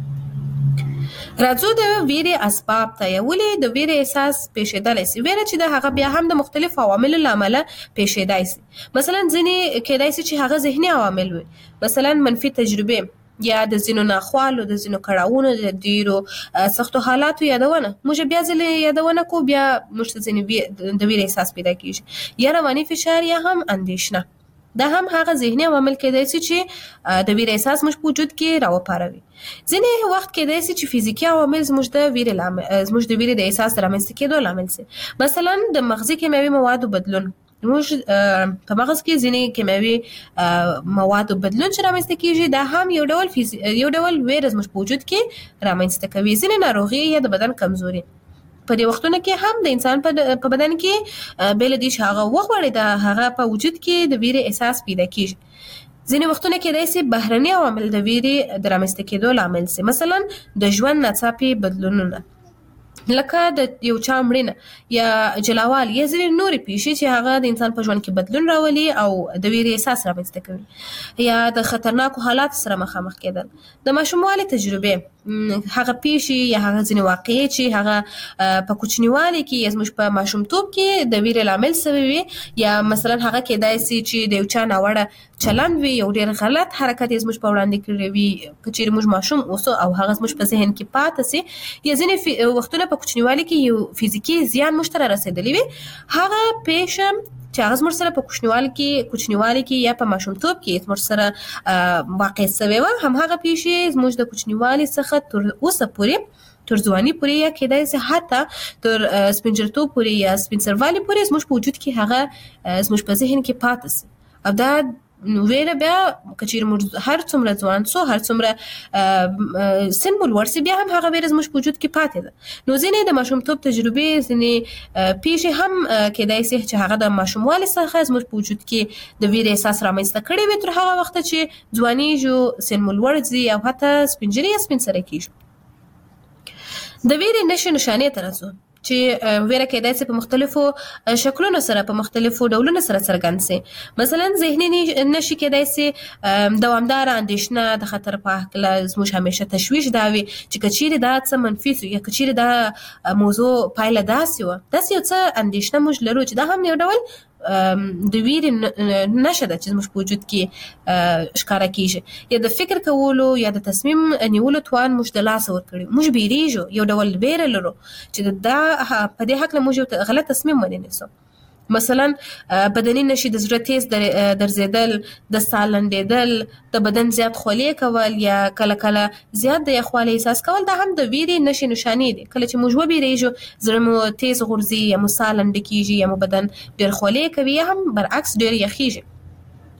راځو د ویرې اسباب ته. ولې د ویرې احساس پیښیدلی سي؟ ویره چې د هغه بیا هم د مختلفو عواملو له امله پیښیدای سي. مثلا ځینې کېدای سي چې هغه ذهني عوامل وي، مثلا منفي تجربې، یا د ځینو ناخوالو، د ځینو کړاوونو، د ډیرو سختو حالاتو یادونه. موږ بیا ځلې یادونه کو، بیا موږ ته ځینې د ویرې احساس پیدا کیږي. یا رواني فشار یا هم اندېښنه. دا هم هغه ذهني عوامل کېدای سي چې د ویرې احساس موږ په وجود کې راوپاروي. ځینې وخت کېدای سي چې فزیکي عوامل زموږ د ویرې د احساس رامنځته کېدو لامل سي. مثلا د مغزي کیمیاوي موادو بدلون. موږ په مغز کې ځینې کیمیاوي موادو بدلون چې رامنځته کېږي، دا هم یو ډول ویره زموږ په وجود کې رامنځته کوي. ځینې ناروغي یا د بدن کمزوري. په دې وختونو کې هم د انسان په بدن کې بل دي چې هغه وغوړي، د هغه په وجود کې د ویرې احساس پیدا کیږي. ځینې وختونه کې داسې بهرني عوامل د ویرې د رامنځته کېدو لامل سي. مثلا د ژوند ناڅاپي بدلونونه، لکه د یو چا مړینه یا جلاوال، یا ځینې نورې پیښې چې هغه د انسان په ژوند کې بدلون راولي او د ویرې احساس رامنځته کوي. یا د خطرناکو حالاتو سره مخامخ کېدل. د ماشوموالي تجربې، هغه پیښې یا هغه ځینې واقعې چې هغه په کوچنیوالي کې یا زموږ په ماشومتوب کې د ویرې لامل سوي وي، یا مثلا هغه کېدای سي چې د یو چا ناوړه چلند وي، یو ډېر غلط حرکت یې زموږ په وړاندې کړی وي، که چیرې موږ ماشوم اوسو او هغه زموږ په ذهن کې پاته سي. یا ځینې وختونه په کوچنیوالي کې یو فزیکي زیان موږ ته رارسېدلی وي، هغه پیښه چې هغه زموږ سره په کوچنیوالي کې یا په ماشومتوب کې زموږ سره واقع سوې وه، همهغه پیښې زموږ د کوچنیوالي څخه تر اوسه پورې، تر ځواني پورې، یا کېدای سي حتی تر سپینجرتوب پورې یا سپین سروالي پورې زموږ په وجود کې هغه زموږ په ذهن کې پاته سي. او دا ویره بیا که چیرې موږ هر څومره ځوان سو، هر څومره سن مو لوړ سي، بیا هم هغه ویره زموږ په وجود کې پاتې ده. نو ځینې د ماشومتوب تجربې، ځینې پیښې هم کېدای سي چې هغه د ماشوموالي څخه زموږ په وجود کې د ویرې احساس رامنځته کړی وي تر هغه وخته چې ځوانیږو، سن مو لوړ ځي او حتی سپین ږیري یا سپین سرې کېږو. د ویرې نښې نښانې ته راځو، چې ویره کېدای سي په مختلفو شکلونو سره، په مختلفو ډولونو سره څرګند سي. مثلا ذهني نښې کېدای سي دوامداره اندېښنه، د خطر په هکله زموږ همیشه تشویش دا وي چې که چیرې دا څه منفي سو، یا که چیرې دا موضوع پایله داسې وه، داسې یو څه اندېښنه موږ لرو چې دا هم یو ډول د ویرې نښه ده چې زموږ په وجود کې ښکاره کېږي. یا د فکر کولو یا د تصمیم نیولو توان موږ د لاسه ورکړي، موږ بیریږو، یو ډول ویره لرو چې دا په دې هکله موږ یو غلط تصمیم ونیسو. مثلا بدني نشي، د زړه تیز درزیدل، د ساه لنډېدل، د بدن زیات خولې کول، یا کله کله زیات د یخوالي احساس کول، دا هم د ویرې نښې نښانې دي. کله چې موږ وبیریږو، زړه مو تیز غورځي، یا مو ساه لنډه کېږي، یا مو بدن ډېر خولې کوي، یا هم برعکس ډېر یخیږي.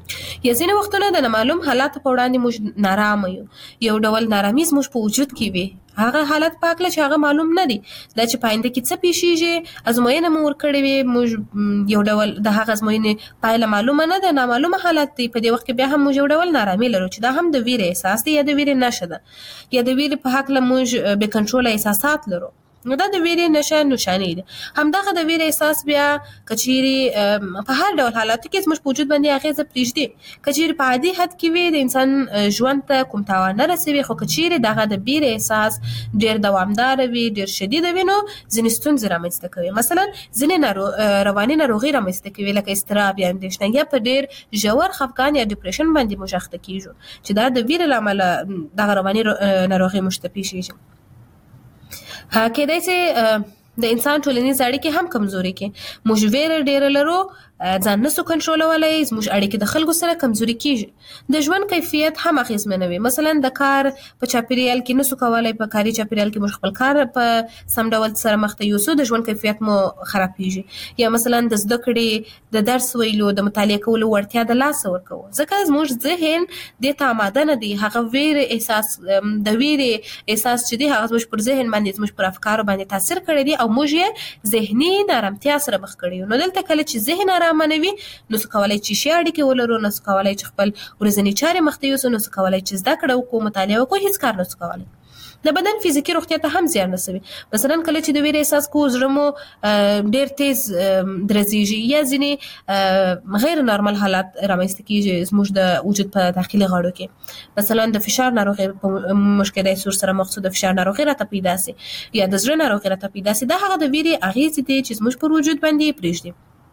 یا ځینې وختونه د نامعلوم حالاتو په وړاندې موږ نارامه یو ډول نارامي زموږ په وجود کې وي، هغه حالت په هکله چې هغه معلوم نه دي، دا چې په آینده کې څه پیښیږي، ازموینه مو ورکړې وي، موږ یو ډول د هغه ازموینې پایله معلومه نه ده، نامعلومه حالت دی. په دې وخت کې بیا هم موږ یو ډول نارامي لرو چې دا هم د ویرې احساس دی یا د ویرې نښه ده، یا د ویرې په هکله موږ بې کنټروله احساسات لرو، نو دا د ویرې نښانې دي. همدغه د ویرې احساس بیا کچېرې په هر ډول حالاتو کې زموږ په وجود باندې اغېزه پرېږدي. کچېرې په عادي حد کې وي د انسان ژوند ته کوم تاوان نه رسوي، خو کچېرې دغه د ویرې احساس ډېر دوامداره وي، ډېر شدید وي، نو ځینې ستونزې رامنځته کوي. مثلا ځینې رواني ناروغي رامنځته کوي لکه اضطراب یا اندېښنه، یا په ډېر ژور خفګان یا ډیپریشن باندې موږ اخته کېږو چې دا د ویرې له امله دغه رواني ناروغي موږ ته پېښېږي. کېدای شي د انسان ټولنیز اړیکې هم کمزوري کې، موږ ویره ډېره لرو، ځان نسو کنټرولولای، زموږ اړیکې د خلکو سره کمزوري کیږي، د ژوند کیفیت هم اغېزمنوي. مثلا د کار په چاپیریال کې نسو کولای، په کاري چاپیریال کې موږ خپل کار په سم ډول سره مخ ته یوسو، د ژوند کیفیت مو خرابېږي. یا مثلا د زده کړې، د درس ویلو، د مطالعه کولو وړتیا د لاسه ورکوو، ځکه زموږ ذهن دې ته آماده نه دی. هغه ویرې احساس، د ویرې احساس چې دی هغه زموږ پر ذهن باندې، زموږ پر افکارو باندې تاثیر کړی دی او موږ یې ذهني نارامتیا سره مخ کړی یو. نو دلته کله چې ذهن منوي نو څه کولای چې شي اړیکې ولرو، نو څه کولای چې خپل ورځنی چارې مخ ته یوسو، نو څه کولای چې زده کړه وکړو، مطالعه وکړو، هیڅ کار نشو کولای. د بدن فزیکی روغتیا ته هم زیان رسوي. مثلا کله چې د ویرې احساس کوو زړه مو ډېر تیز درزیږي، یا ځینې غیر نارمل حالات رامنځته کیږي زموږ د وجود په داخلي غړو کې. مثلا د فشار ناروغي په مشکل سور سره مخ د فشار ناروغي راته پیدا سي، یا د زړه ناروغي راته پیدا سي، دا هغه د ویرې اغېز دي چې زموږ پر وجود باندې پرېږدي.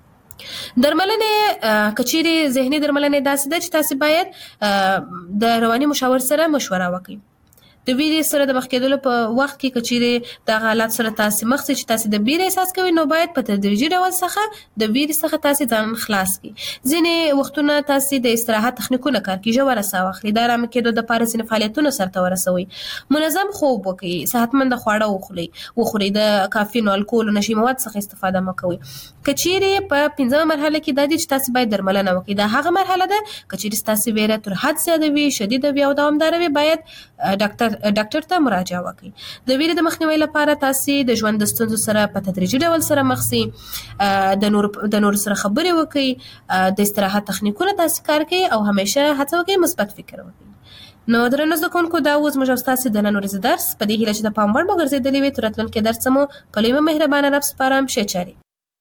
درملنې کچېرې ذهني درملنې داسې ده چې تاسو باید د رواني مشاور سره مشوره وکړئ. د ویرې سره د مخ کېدلو په وخت کې کچېرې د حالات سره تاسو مخ چې تاسو د ویرې احساس کوئ، نو باید په تدریجي ډول څخه د ویرې څخه تاسو ځان خلاص کړئ. ځینې وختونه تاسو د استراحت تخنیکونه کار کوي، ژوره ساه واخلئ، د آرام کېدو دپاره ځینې فعالیتونه سرته ورسوئ، منظم خوب وکړئ، صحتمند خواړه وخورئ، د کافین او الکول او نشي مواد څخه استفاده مه کوئ. کچېرې په 5مه مرحله کې دا دي چې تاسو باید درملنه وکړئ. دا هغه مرحله ده کچېرې ستاسو ویره تر حد زیاته وي، شدیده وي او دوامداره وي، باید ډاکټر ته مراجعه وکړئ. د ویرې د مخنیوي لپاره تاسو د ژوند د ستونزو سره په تدریجي ډول سره مخ سئ، د نور سره خبرې وکړئ، د استراحت تخنیکونه تاسو کار کوي او همیشه هڅه وکړئ مثبت فکر وکړئ. نو درنو زده کوونکو، دا اوس موږ ستاسو د نن ورځې درس په دې هیله چې د پام وړ مو ګرځېدلی وي. تر راتلونکي درس مو په لوی مهربانه رب سپارم. ښې چارې.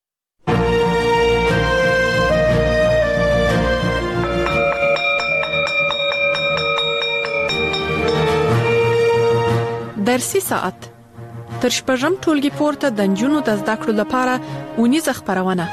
درسي ساعت تر شپږم ټولګي پورته د نجونو د زده کړو لپاره اونیزه خبرونه.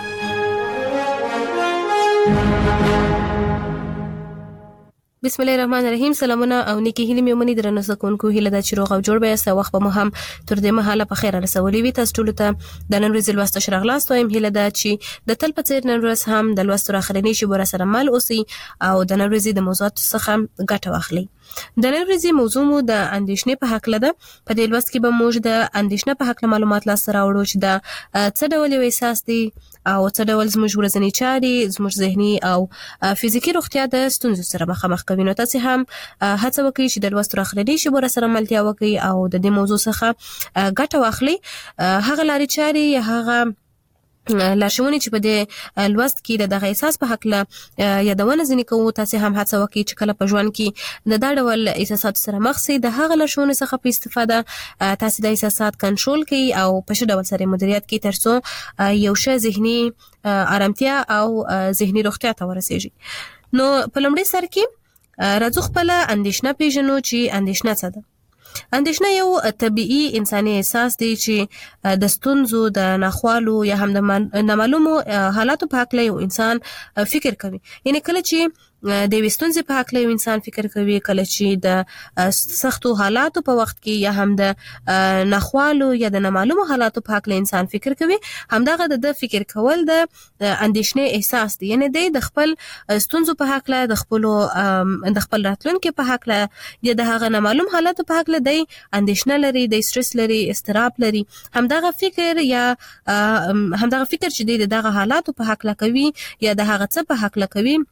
بسم الله الرحمن الرحیم. سلامونه او نیکی هیلې مې ومني درنو زده کوونکو، هیله ده چې روغ او جوړ به یاست. وخت به مو هم تر دې مهاله په خیر رسولي وي. تاسو ټولو ته د نن ورځې لوست راغلاست وایم. هیله ده چې د تل په څیر نن ورځ هم د لوست اخرنی شی بر سره مل اوسئ او د نن ورځې د موضوعات څخه ګټه واخلئ. د نن ورځې موضوع مو د اندېښنې په حق ده. په دې لوست کې به موږ د اندېښنې په حق معلومات لاسته راوړو چې دا څه ډول یو احساس دی او څه ډول زموږ ورځنی چارې، زموږ ذهني او فزیکی روغتیا د ستونزو سره مخامخ کوي. نو تاسو هم هڅه وکړئ چې د لوست اخرنی شی بر سره ملتیا وکړئ او د دې موضوع څخه ګټه واخلئ. هغه لارې چارې یا هغه لارښوونې چې په دې لوست کې دغه احساس په حق یادونه ځینې کوو، تاسو هم هڅه وکړئ چې کله په ژوند کې د دا ډول احساسات سره مخ شئ، د هغه لارښوونې څخه په استفاده تاسو د احساسات کنټرول کړئ او په ښه ډول سره مدیریت کړئ ترڅو یو ښه ذهني آرامتیا او ذهني روغتیا ته ورسیږي. نو په لومړي سر کې راځو خپل اندېښنه پیژنو چې اندېښنه څه ده. اندېښنه یو طبيعي انساني احساس دی چې د ستونزو، د ناخوالو یا هم د نامعلومو حالاتو په اړه یو انسان فکر کوي. یعنی کله چې د ستونزې په اړه یو انسان فکر کوي، کله چې د سختو حالاتو په وخت کې یا هم د ناخوالو یا د نامعلومو حالاتو په اړه انسان فکر کوي، همدغه د فکر کول د اندېښنې احساس دی. یعنی د خپل ستونزو په اړه، د خپل راتلونکي په اړه یا د هغه نامعلوم حالاتو په اړه د اندېښنه لري، د سټرس لري، استراب لري. همدغه فکر یا همدغه فکر چې د دغه حالاتو په اړه کوي یا د هغه څه په اړه کوي،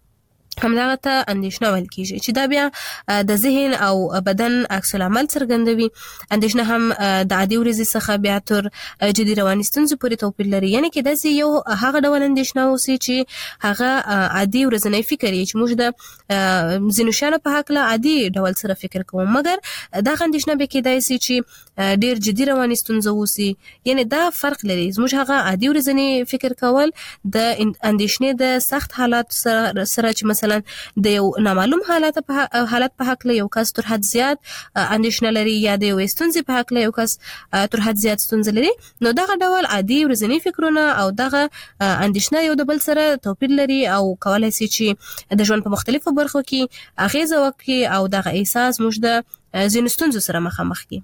همدغه ته اندېښنه ویل کیږي چې دا بیا د ذهن او بدن عکس العمل څرګندوي. اندېښنه هم د عادي ورځې څخه بیا تر جدي رواني ستونزو پورې توپیر لري. یعنی کې داسې یو هغه ډول اندېښنه اوسي چې هغه عادي ورځنی فکر یې چې موږ د ځینو شیانو په هکله عادي ډول سره فکر کوو، مګر دغه اندېښنه به کېدای شي چې ډېر جدي رواني ستونزه اوسي. یعنی دا فرق لري. زموږ هغه عادي ورځنی فکر کول د اندېښنې د سخت حالات سره چې مثلا د یو نامعلوم حالت په حق له یو کس تر حد زیات اندېښنه لري یا د یو ستونزې په حق له یو کس تر حد زیات ستونزه لري، نو دغه ډول عادي ورځنی فکرونه او دغه اندېښنه یو د بل سره توپیر لري او کولای شي چې د ژوند په مختلفو برخو کې اغیزه وکړي او دغه احساس موږ د ځینو ستونزو سره مخامخ کړي.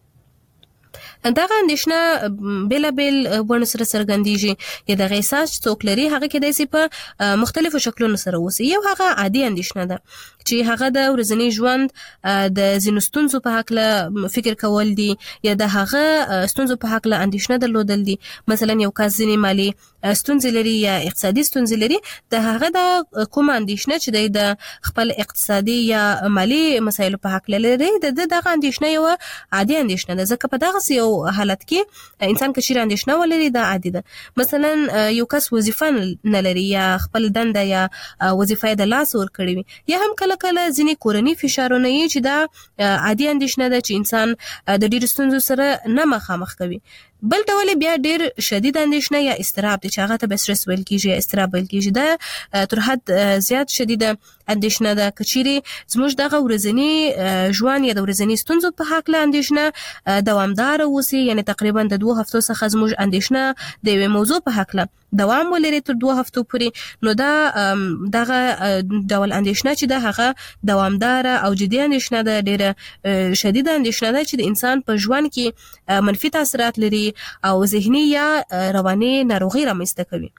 دغه اندېښنه بېلابېل بڼو سره څرګندېږي. یا دغه احساس چې څوک لري هغه کېدای شي په مختلفو شکلونو سره اوسي. یو هغه عادي اندېښنه ده چې هغه د ورځني ژوند د ځینو ستونزو په هکله فکر کول دي یا د هغه ستونزو په هکله اندېښنه درلودل دي. مثلا یو کس ځینې مالي ستونزې لري یا اقتصادي ستونزې لري، د هغه د کومه اندېښنه چې د خپل اقتصادي یا مالي مسایلو په هکله لري، دغه اندېښنه یو عادي اندېښنه ده. ځکه په دغه یو حالت کې انسان که چیرې اندېښنه ولري دا عادي ده. مثلا یو کس وظیفه نه لري یا خپل دنده یا وظیفه د لاس ورکړي وي، یا هم کله کله ځینې کورني فشارونه یې چې دا عادي اندېښنه ده چې انسان د ډېرو ستونزو سره نه مخامخ کوي. بل ډول بیا ډېر شدید اندېښنه یا اضطراب دي چې هغه ته به سټرس ویل کیږي یا اضطراب ویل کیږي. دا تر حد زیات شدیده اندېښنه ده. که چیرې زموږ دغه ورځنی ژوند یا د ورځنی ستونزو په هکله اندېښنه دوامداره اوسي، یعنی تقریبا د 2 هفتو څخه زموږ اندېښنه د یوې موضوع په هکله دوام ولري تر 2 هفتو پورې، نو دا دغه ډول اندېښنه چې ده هغه دوامداره او جدي اندېښنه ده، ډېره شدیده اندېښنه ده چې د انسان په ژوند کې منفي تاثیرات لري او ذهني یا رواني ناروغي رامنځته کوي.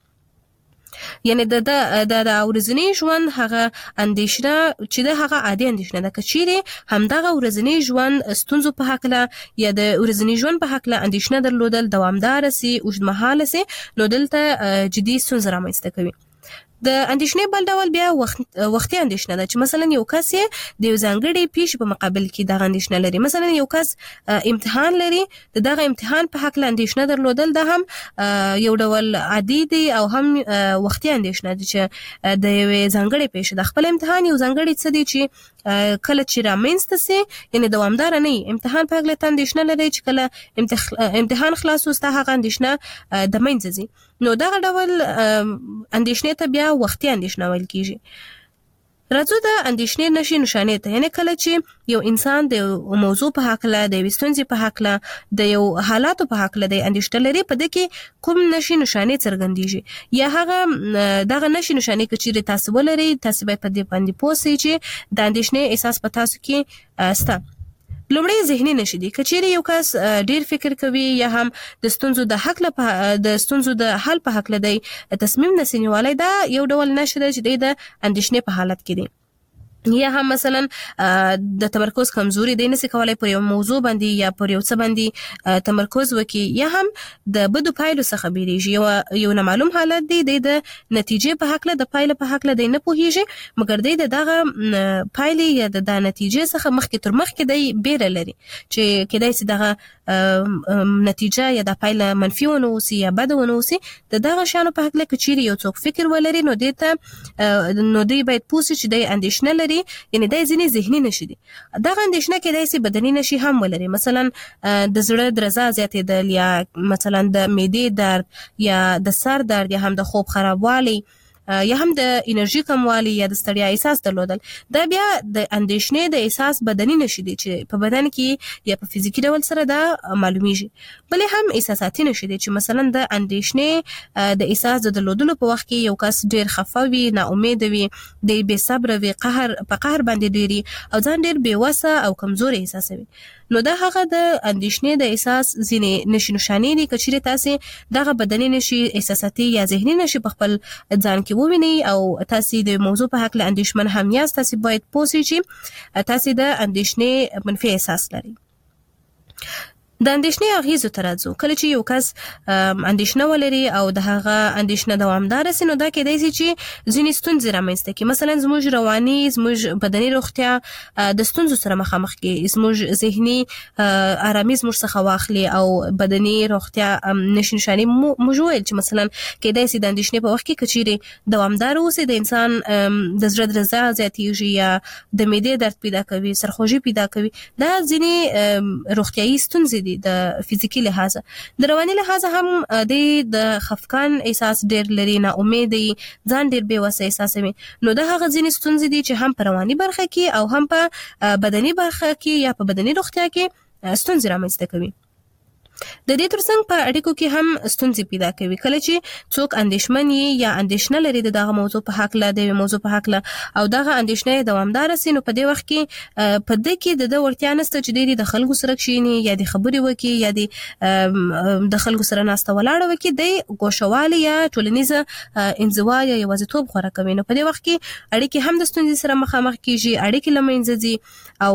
یعنی د ورځنی ژوند هغه اندېښنه چې ده هغه عادي اندېښنه ده. که چیرې همدغه ورځنی ژوند ستونزو په هکله یا د ورځنی ژوند په هکله اندېښنه درلودل دوامداره سي، اوږدمهاله سي، نو دلته جدي ستونزه رامنځته کوي. د اندېښنې بل ډول بیا وختي اندېښنه ده چې مثلا یو کس د یو ځانګړي پیښې په مقابل کې دغه اندېښنه لري. مثلا یو کس امتحان لري، دغه امتحان په هکله اندېښنه درلودل دا هم یو ډول عادي دی او هم وختي اندېښنه ده چې د یوې ځانګړي پیښې د خپل امتحان یو ځانګړي څه دی چې کله چې رامنځته سي، یعنی دوامدار نه وي. امتحان په هکله اندېښنه لري چې کله امتحان خلاص وسته هغه اندېښنه د منځه ځي، نو دغه ډول اندېښنې ته بیا وختي اندېښنه ویل کیږي. راځو د اندېښنې نښې نښانې ته. یعنی کله چې یو انسان د موضوع په هکله، د یوې ستونزې په هکله، د یو حالاتو په هکله د اندېښنه لري، په دې کې کوم نښې نښانې څرګندېږي یا هغه دغه نښې نښانې که چیرې تاسو ولرئ، تاسو باید په دې باندې پوه شئ چې د اندېښنې احساس په تاسو کې شته. لومړی ذهني نښې دي. که چیرې یو کس ډېر فکر کوي یا هم د ستونزو د حل په هکله دی تصمیم نشي نیولی، دا یو ډول نښه ده چې د اندېښنې په حالت کې دی. یا هم مثلا د تمرکز کمزوري دی، نشي کولای پر یو موضوع باندې یا پر یو څه باندې تمرکز وکړي، یا هم د بدو پایلو څخه بیریږي. یو نامعلوم حالت دی، د نتیجې په هکله، د پایلو په هکله دی نه پوهیږي، مګر دی دغه پایلې یا د نتیجې څخه مخکې تر مخکې دی بیره لري چې کېدای شي دغه نتیجه یا د پایله منفي ونه اوسي یا بده ونه اوسي. دغه شیانو په هکله که چیرې یو څوک فکر ولري، نو دی باید پوه شي چې دی اندېښنه لري، یعنی دا ځینې ذهني نښې دي. دغه اندېښنه کېدای شي بدني نښې هم ولري، مثلا د زړه درزا زیاتېدل یا مثلا د معدې درد یا د سر درد یا هم د خوب خرابوالی یا هم د انرژي کموالی یا د ستړیا احساس درلودل. دا بیا د اندېښنې د احساس بدني نښې دي چې په بدن کې یا په فزیکي ډول سره دا معلومیږي. بلې هم احساساتي نښې دي چې مثلا د اندېښنې د احساس د درلودلو په وخت کې یو کس ډېر خفه وي، ناامید وي، د بې صبره وي، په قهر باندې ډېری او ځان ډېر بې وسه او کمزوري احساسوي. نو دا هغه د اندېښنې د احساس ځینې نښې نښانې دي. که چیرې تاسې دغه بدني نښې، احساساتي یا ذهني نښې په خپل ځان کې ووینئ او تاسې د موضوع په هکله اندېښمن هم یاست، تاسې باید پوه شئ چې تاسې د اندېښنې منفي احساس لرئ. د اندېښنې اغېزو ته راځو. کله چې یو کس اندېښنه ولري او د هغه اندېښنه دوامداره سي، نو دا کېدای شي چې ځینې ستونزې رامنځته کړي. مثلا زموږ رواني، زموږ بدني روغتیا د ستونزو سره مخامخ کړي، زموږ ذهني آرامي زموږ څخه واخلي او بدني روغتیا نشانې موږ ویل چې مثلا کېدای شي د اندېښنې په وخت کې کچېرې دوامداره اوسي، د انسان د زړه درزا زیاتېږي یا د معدې درد پیدا کوي، سرخوږي پیدا کوي. دا ځینې روغتیایي ستونزې دي د فزیکي لحاظ. د رواني لحاظ هم د خفقان احساس ډېر لري، نا امیدي، ځان ډېر بې وسه احساسوي. نو دا هغه ځینې ستونزې دي چې هم په رواني برخه کې او هم په بدني برخه کې یا په بدني روغتیا کې ستونزې رامنځته کوي. د دې ترڅنګ په اړیکو کې هم ستونزې پیدا کوي. کله چې څوک اندېښمن یا اندېښنه لري د دغه موضوع په هکله، د موضوع په هکله، او دغه اندېښنه دوامداره سي، نو په دې وخت کې په دې کې د وړتیا نشته چې د خلکو سره کښېني یا د خبرې وکړي یا د خلکو سره ناسته ولاړه وکړي، د ګوښهوالي یا ټولنیزه انزوا یا یوازیتوب غوره کوي. نو په دې وخت کې اړیکې هم د ستونزې سره مخامخ کیږي، اړیکې له منځه ځي او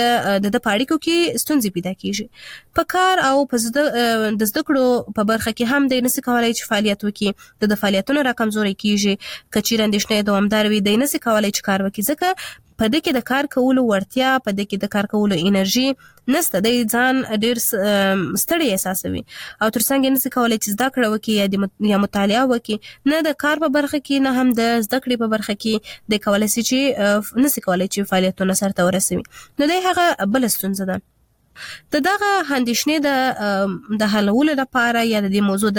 د په اړیکو کې ستونزې پیدا کیږي. په کار او په د زده کړو په برخه کې هم د نسي کولای چې فعالیت وکړي، د فعالیتونو راکمزوري کیږي. کچیر اندېښنه دوامدار وي، د نسي کولای چې کار وکړي، ځکه په دې کې د کار کولو وړتیا، په دې کې د کار کولو انرژي نشته، د ځان ډېر ستړی احساسوي او ترڅنګ نسي کولای چې زده کړه وکړي یا مطالعه وکړي. نه د کار په برخه کې، نه هم د زده کړې په برخه کې د کولای شي چې نسي کولای چې فعالیتونه سرته ورسوي. نو د هغه بل ستونزه ده. د دغه اندېښنې د حلولو لپاره یا د دې موضوع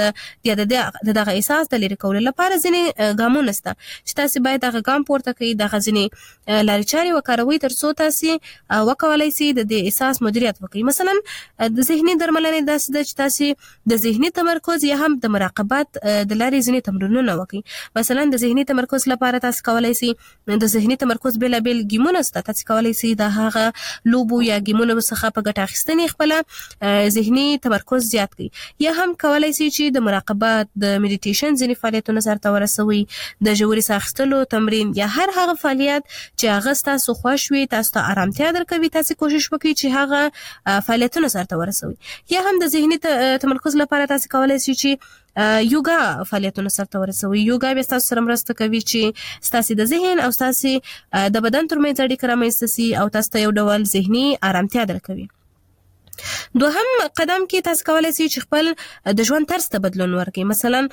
د دغه احساس د لرې کولو لپاره ځینې ګامونه شته چې تاسو باید دغه ګام پورته کړئ، دغه ځینې لارې چارې وکاروئ ترڅو تاسو وکولای شئ د دې احساس مدیریت وکړئ. مثلا د ذهني درملنې داسې ده چې تاسو د ذهني تمرکز یا هم د مراقبت د لارې ځینې تمرینونه وکړئ. مثلا د ذهني تمرکز لپاره تاسو کولای شئ د ذهني تمرکز بېلابېل ګیمونه شته، تاسو کولای شئ د هغه لوبو یا ګیمونو څخه په ګټه اخیستنې خپل ذهني تمرکز زیات کړي. یا هم کولای شي چې د مراقبت، د میډیټیشن ځینې فعالیتونه سرته ورسوي، د ژورې ساه اخیستلو تمرین یا هر هغه فعالیت چې هغه ستاسو خوښ وي، تاسو ته ارامتیا درکوي، تاسو کوشش وکړئ چې هغه فعالیتونه سرته ورسوي. یا هم د ذهني تمرکز لپاره تاسو کولای شئ چې یوګا فعالیتونه سرته ورسوي. یوګا به تاسو سره مرسته کوي چې تاسو د ذهن او تاسو د بدن ترمنځ اړیکه رامنځته شي او تاسو ته یو ډول ذهني ارامتیا درکوي. دوهم قدم کې تاسو کولای شئ چې خپل د ژوند طرز ته بدلون ورکړئ.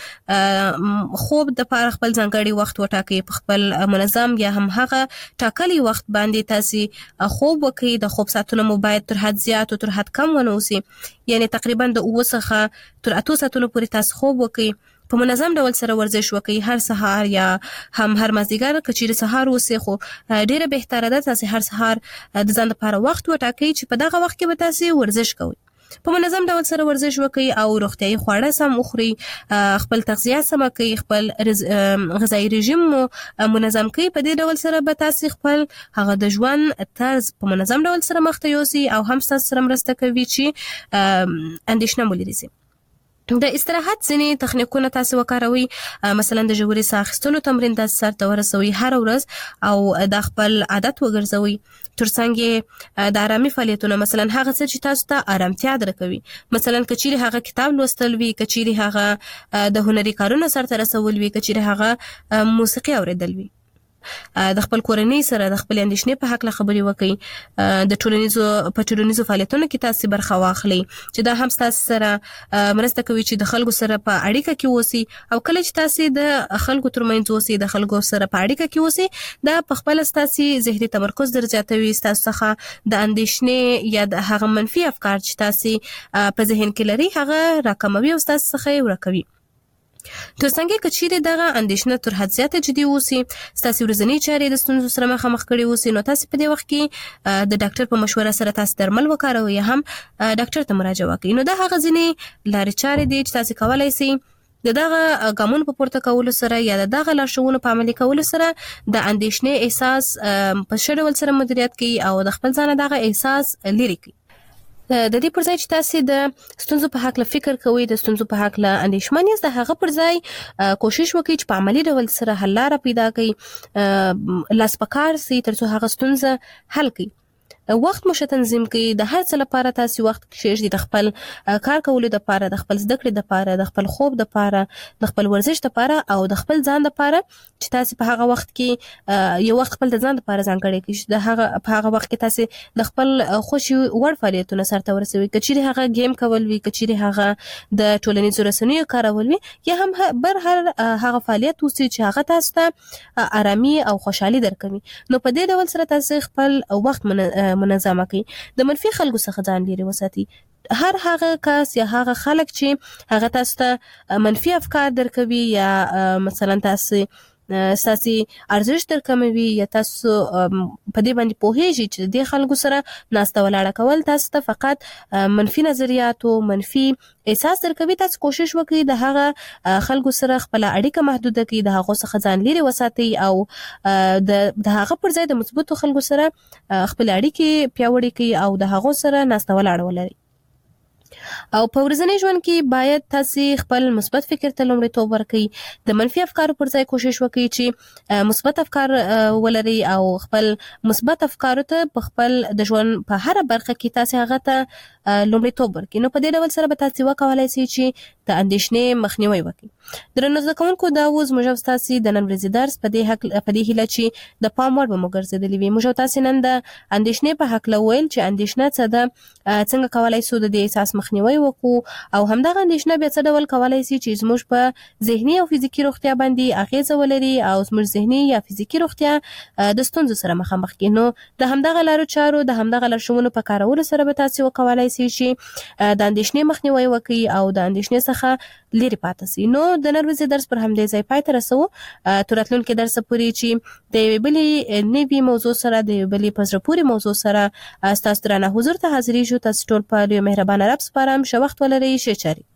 مثلا خوب د لپاره خپل ځانګړي وخت وټاکئ، په خپل منظم یا هم هغه ټاکلي وخت باندې تاسو خوب وکړئ. د خوب ساعتونه مو باید تر حد زیات او تر حد کم ونه اوسي، یعنی تقریبا د 9 څخه تر 8 ساعتونو پورې تاسو خوب وکړئ. په منظم ډول سره ورزش وکړئ، هر سهار یا هم هر مازدیګر. کچېرې سهار اوسئ خو ډیره بهتره ده تاسو هر سهار د ځان لپاره وخت وټاکئ چې په دغه وخت کې به تاسو ورزش کوئ. په منظم ډول سره ورزش وکړئ او روغتیايي خواړه سم وخورئ، خپل تغذیه سم کړئ، خپل غذایی رژیم مو منظم کړئ. په دې ډول سره به تاسو خپل هغه د ژوند طرز په منظم ډول سره مخته یوسئ او هم تاسو سره مرسته کوي چې اندېښنه مو لري. د استراحت ځینې تخنیکونه تاسو وکاروئ. مثلا د ژورې ساه اخیستلو تمرین تاسو سرته ورسوئ هر ورځ او د خپل عادت وګرځوئ. ترڅنګ د آرامي فعالیتونه، مثلا هغه څه چې تاسو ته آرامتیا درکوي، مثلا کچېرې هغه کتاب لوستل وي، کچېرې هغه د هنري کارونو سرته رسول وي، کچېرې هغه موسیقي اوریدل وي. د خپل کورنۍ سره د خپل اندېښنې په هکله خبرې وکړئ. د ټولنیزو فعالیتونو کې تاسو برخه واخلئ چې دا هم تاسو سره مرسته کوي چې د خلکو سره په اړیکه کې اوسئ. او کله چې تاسو د خلکو ترمنځ اوسئ، د خلکو سره په اړیکه کې اوسئ، دا په خپل تاسو ذهني تمرکز درزیاتوي، تاسو څخه د اندېښنې یا د هغه منفي افکار چې تاسو په ذهن کې لري هغه راکموي او تاسو څخه یې ورکوي. ترڅنګ کچېرې دغه اندېښنه تر حد زیاته جدي اوسي، ستاسو ورځنی چارې د ستونزو سره مخامخ کړي اوسي، نو تاسو په دې وخت کې د ډاکټر په مشوره سره تاسو درمل وکاروئ یا هم ډاکټر ته مراجعه وکړئ. نو دا هغه ځینې لارې چارې دي چې تاسو کولای شئ د دغه ګامونو په پورته کولو سره یا د دغه لارښوونو په عملي کولو سره د اندېښنې احساس په ښه ډول سره مدیریت کړئ او د خپل ځان دغه احساس لرې کړئ. د دې پر ځای چې تاسو د ستونزو په حق له فکر کوئ، د ستونزو په حق له اندېښمن یاست، د هغه پر ځای کوشش وکړئ چې په عملي ډول سره حل لاره پیدا کړئ، لاس په کار سئ ترڅو هغه ستونزه حل کړئ. وخت مو تنظیم کړئ. د هر څه لپاره تاسو وخت کښېږدئ، د خپل کار کولو لپاره، د خپل زده کړې لپاره، د خپل خوب لپاره، د خپل ورزش لپاره او د خپل ځان لپاره چې تاسو په هغه وخت کې یو وخت خپل د ځان لپاره ځانګړی کړئ. د هغه په هغه وخت کې تاسو د خپل خوشي وړ فعالیتونه سرته ورسوي، کچېرې هغه گیم کول وي، کچېرې هغه د ټولنیزو رسنیو کارول وي، یا هم بر هر هغه فعالیت وسی چې هغه تاسو ته آرامي او خوشحالي درکوي. نو په دې ډول سره تاسو خپل وخت منظمه کړئ. د منفي خلکو څخه ځان لري وساتئ. هر هغه کس یا هغه خلک چې هغه تاسو ته منفي افکار درکوي یا مثلا تاسو ساسي ارزښت درکموي یا تاسو په دې باندې پوهیږئ چې د خلکو سره ناسته ولاړه کول تاسو ته فقط منفي نظریات او منفي احساس درکوي، تاسو کوشش وکړئ د هغه خلکو سره خپل اړیکه محدوده کړئ، د هغه څخه ځان لري وساتئ او د هغه پر ځای د مثبتو خلکو سره خپل اړیکې پیاوړې کړئ او د هغه سره ناسته ولاړه ولرئ. او په ورځني ژوند کې باید تاسو خپل مثبت فکر ته لومړیتوب ورکړئ. د منفي افکارو پر ځای کوشش وکړئ چې مثبت افکار ولرئ او خپل مثبت افکارو ته په خپل د ژوند په هر برخه کې تاسو هغه ته لومړیتوب ورکړئ. نو په دې ډول سره به تاسو وکولای شئ چې د اندېښنې مخنیوي وکړئ. درنو زده کوونکو، دا اوس موږ تاسو د نن ورځې درس په دې هیله چې د پام وړ به مو ګرځېدلی وي. موږ تاسو نن د اندېښنې په حق ویل چې اندېښنه څه ده، څنګه کولای شو د دې احساس مخنیوي وکړو او همدغه اندېښنه بیا څه ډول کولای شي چې زموږ په ذهني او فزیکي روغتیا باندې اغیزه ولري او زموږ ذهني یا فزیکي روغتیا د ستونزو سره مخامخ کړي. نو د همدغه لارو چارو د همدغه لارښوونو په کارولو سره به تاسو وکولای شئ چې د اندېښنې مخنیوي وکړي او د اندېښنې څخه لري پاتې شئ. نو د نن ورځې درس پر همدې ځای پای ته رسوو. تر راتلونکي درس پورې چې د یوې بلې نوې موضوع سره، د یوې بلې په زړه پورې موضوع سره ستاسو درانه حضور ته حاضرېږو. تاسو ټول په لوی مهربانه رب سپارم. ښه وخت ولرئ. ښه چارې.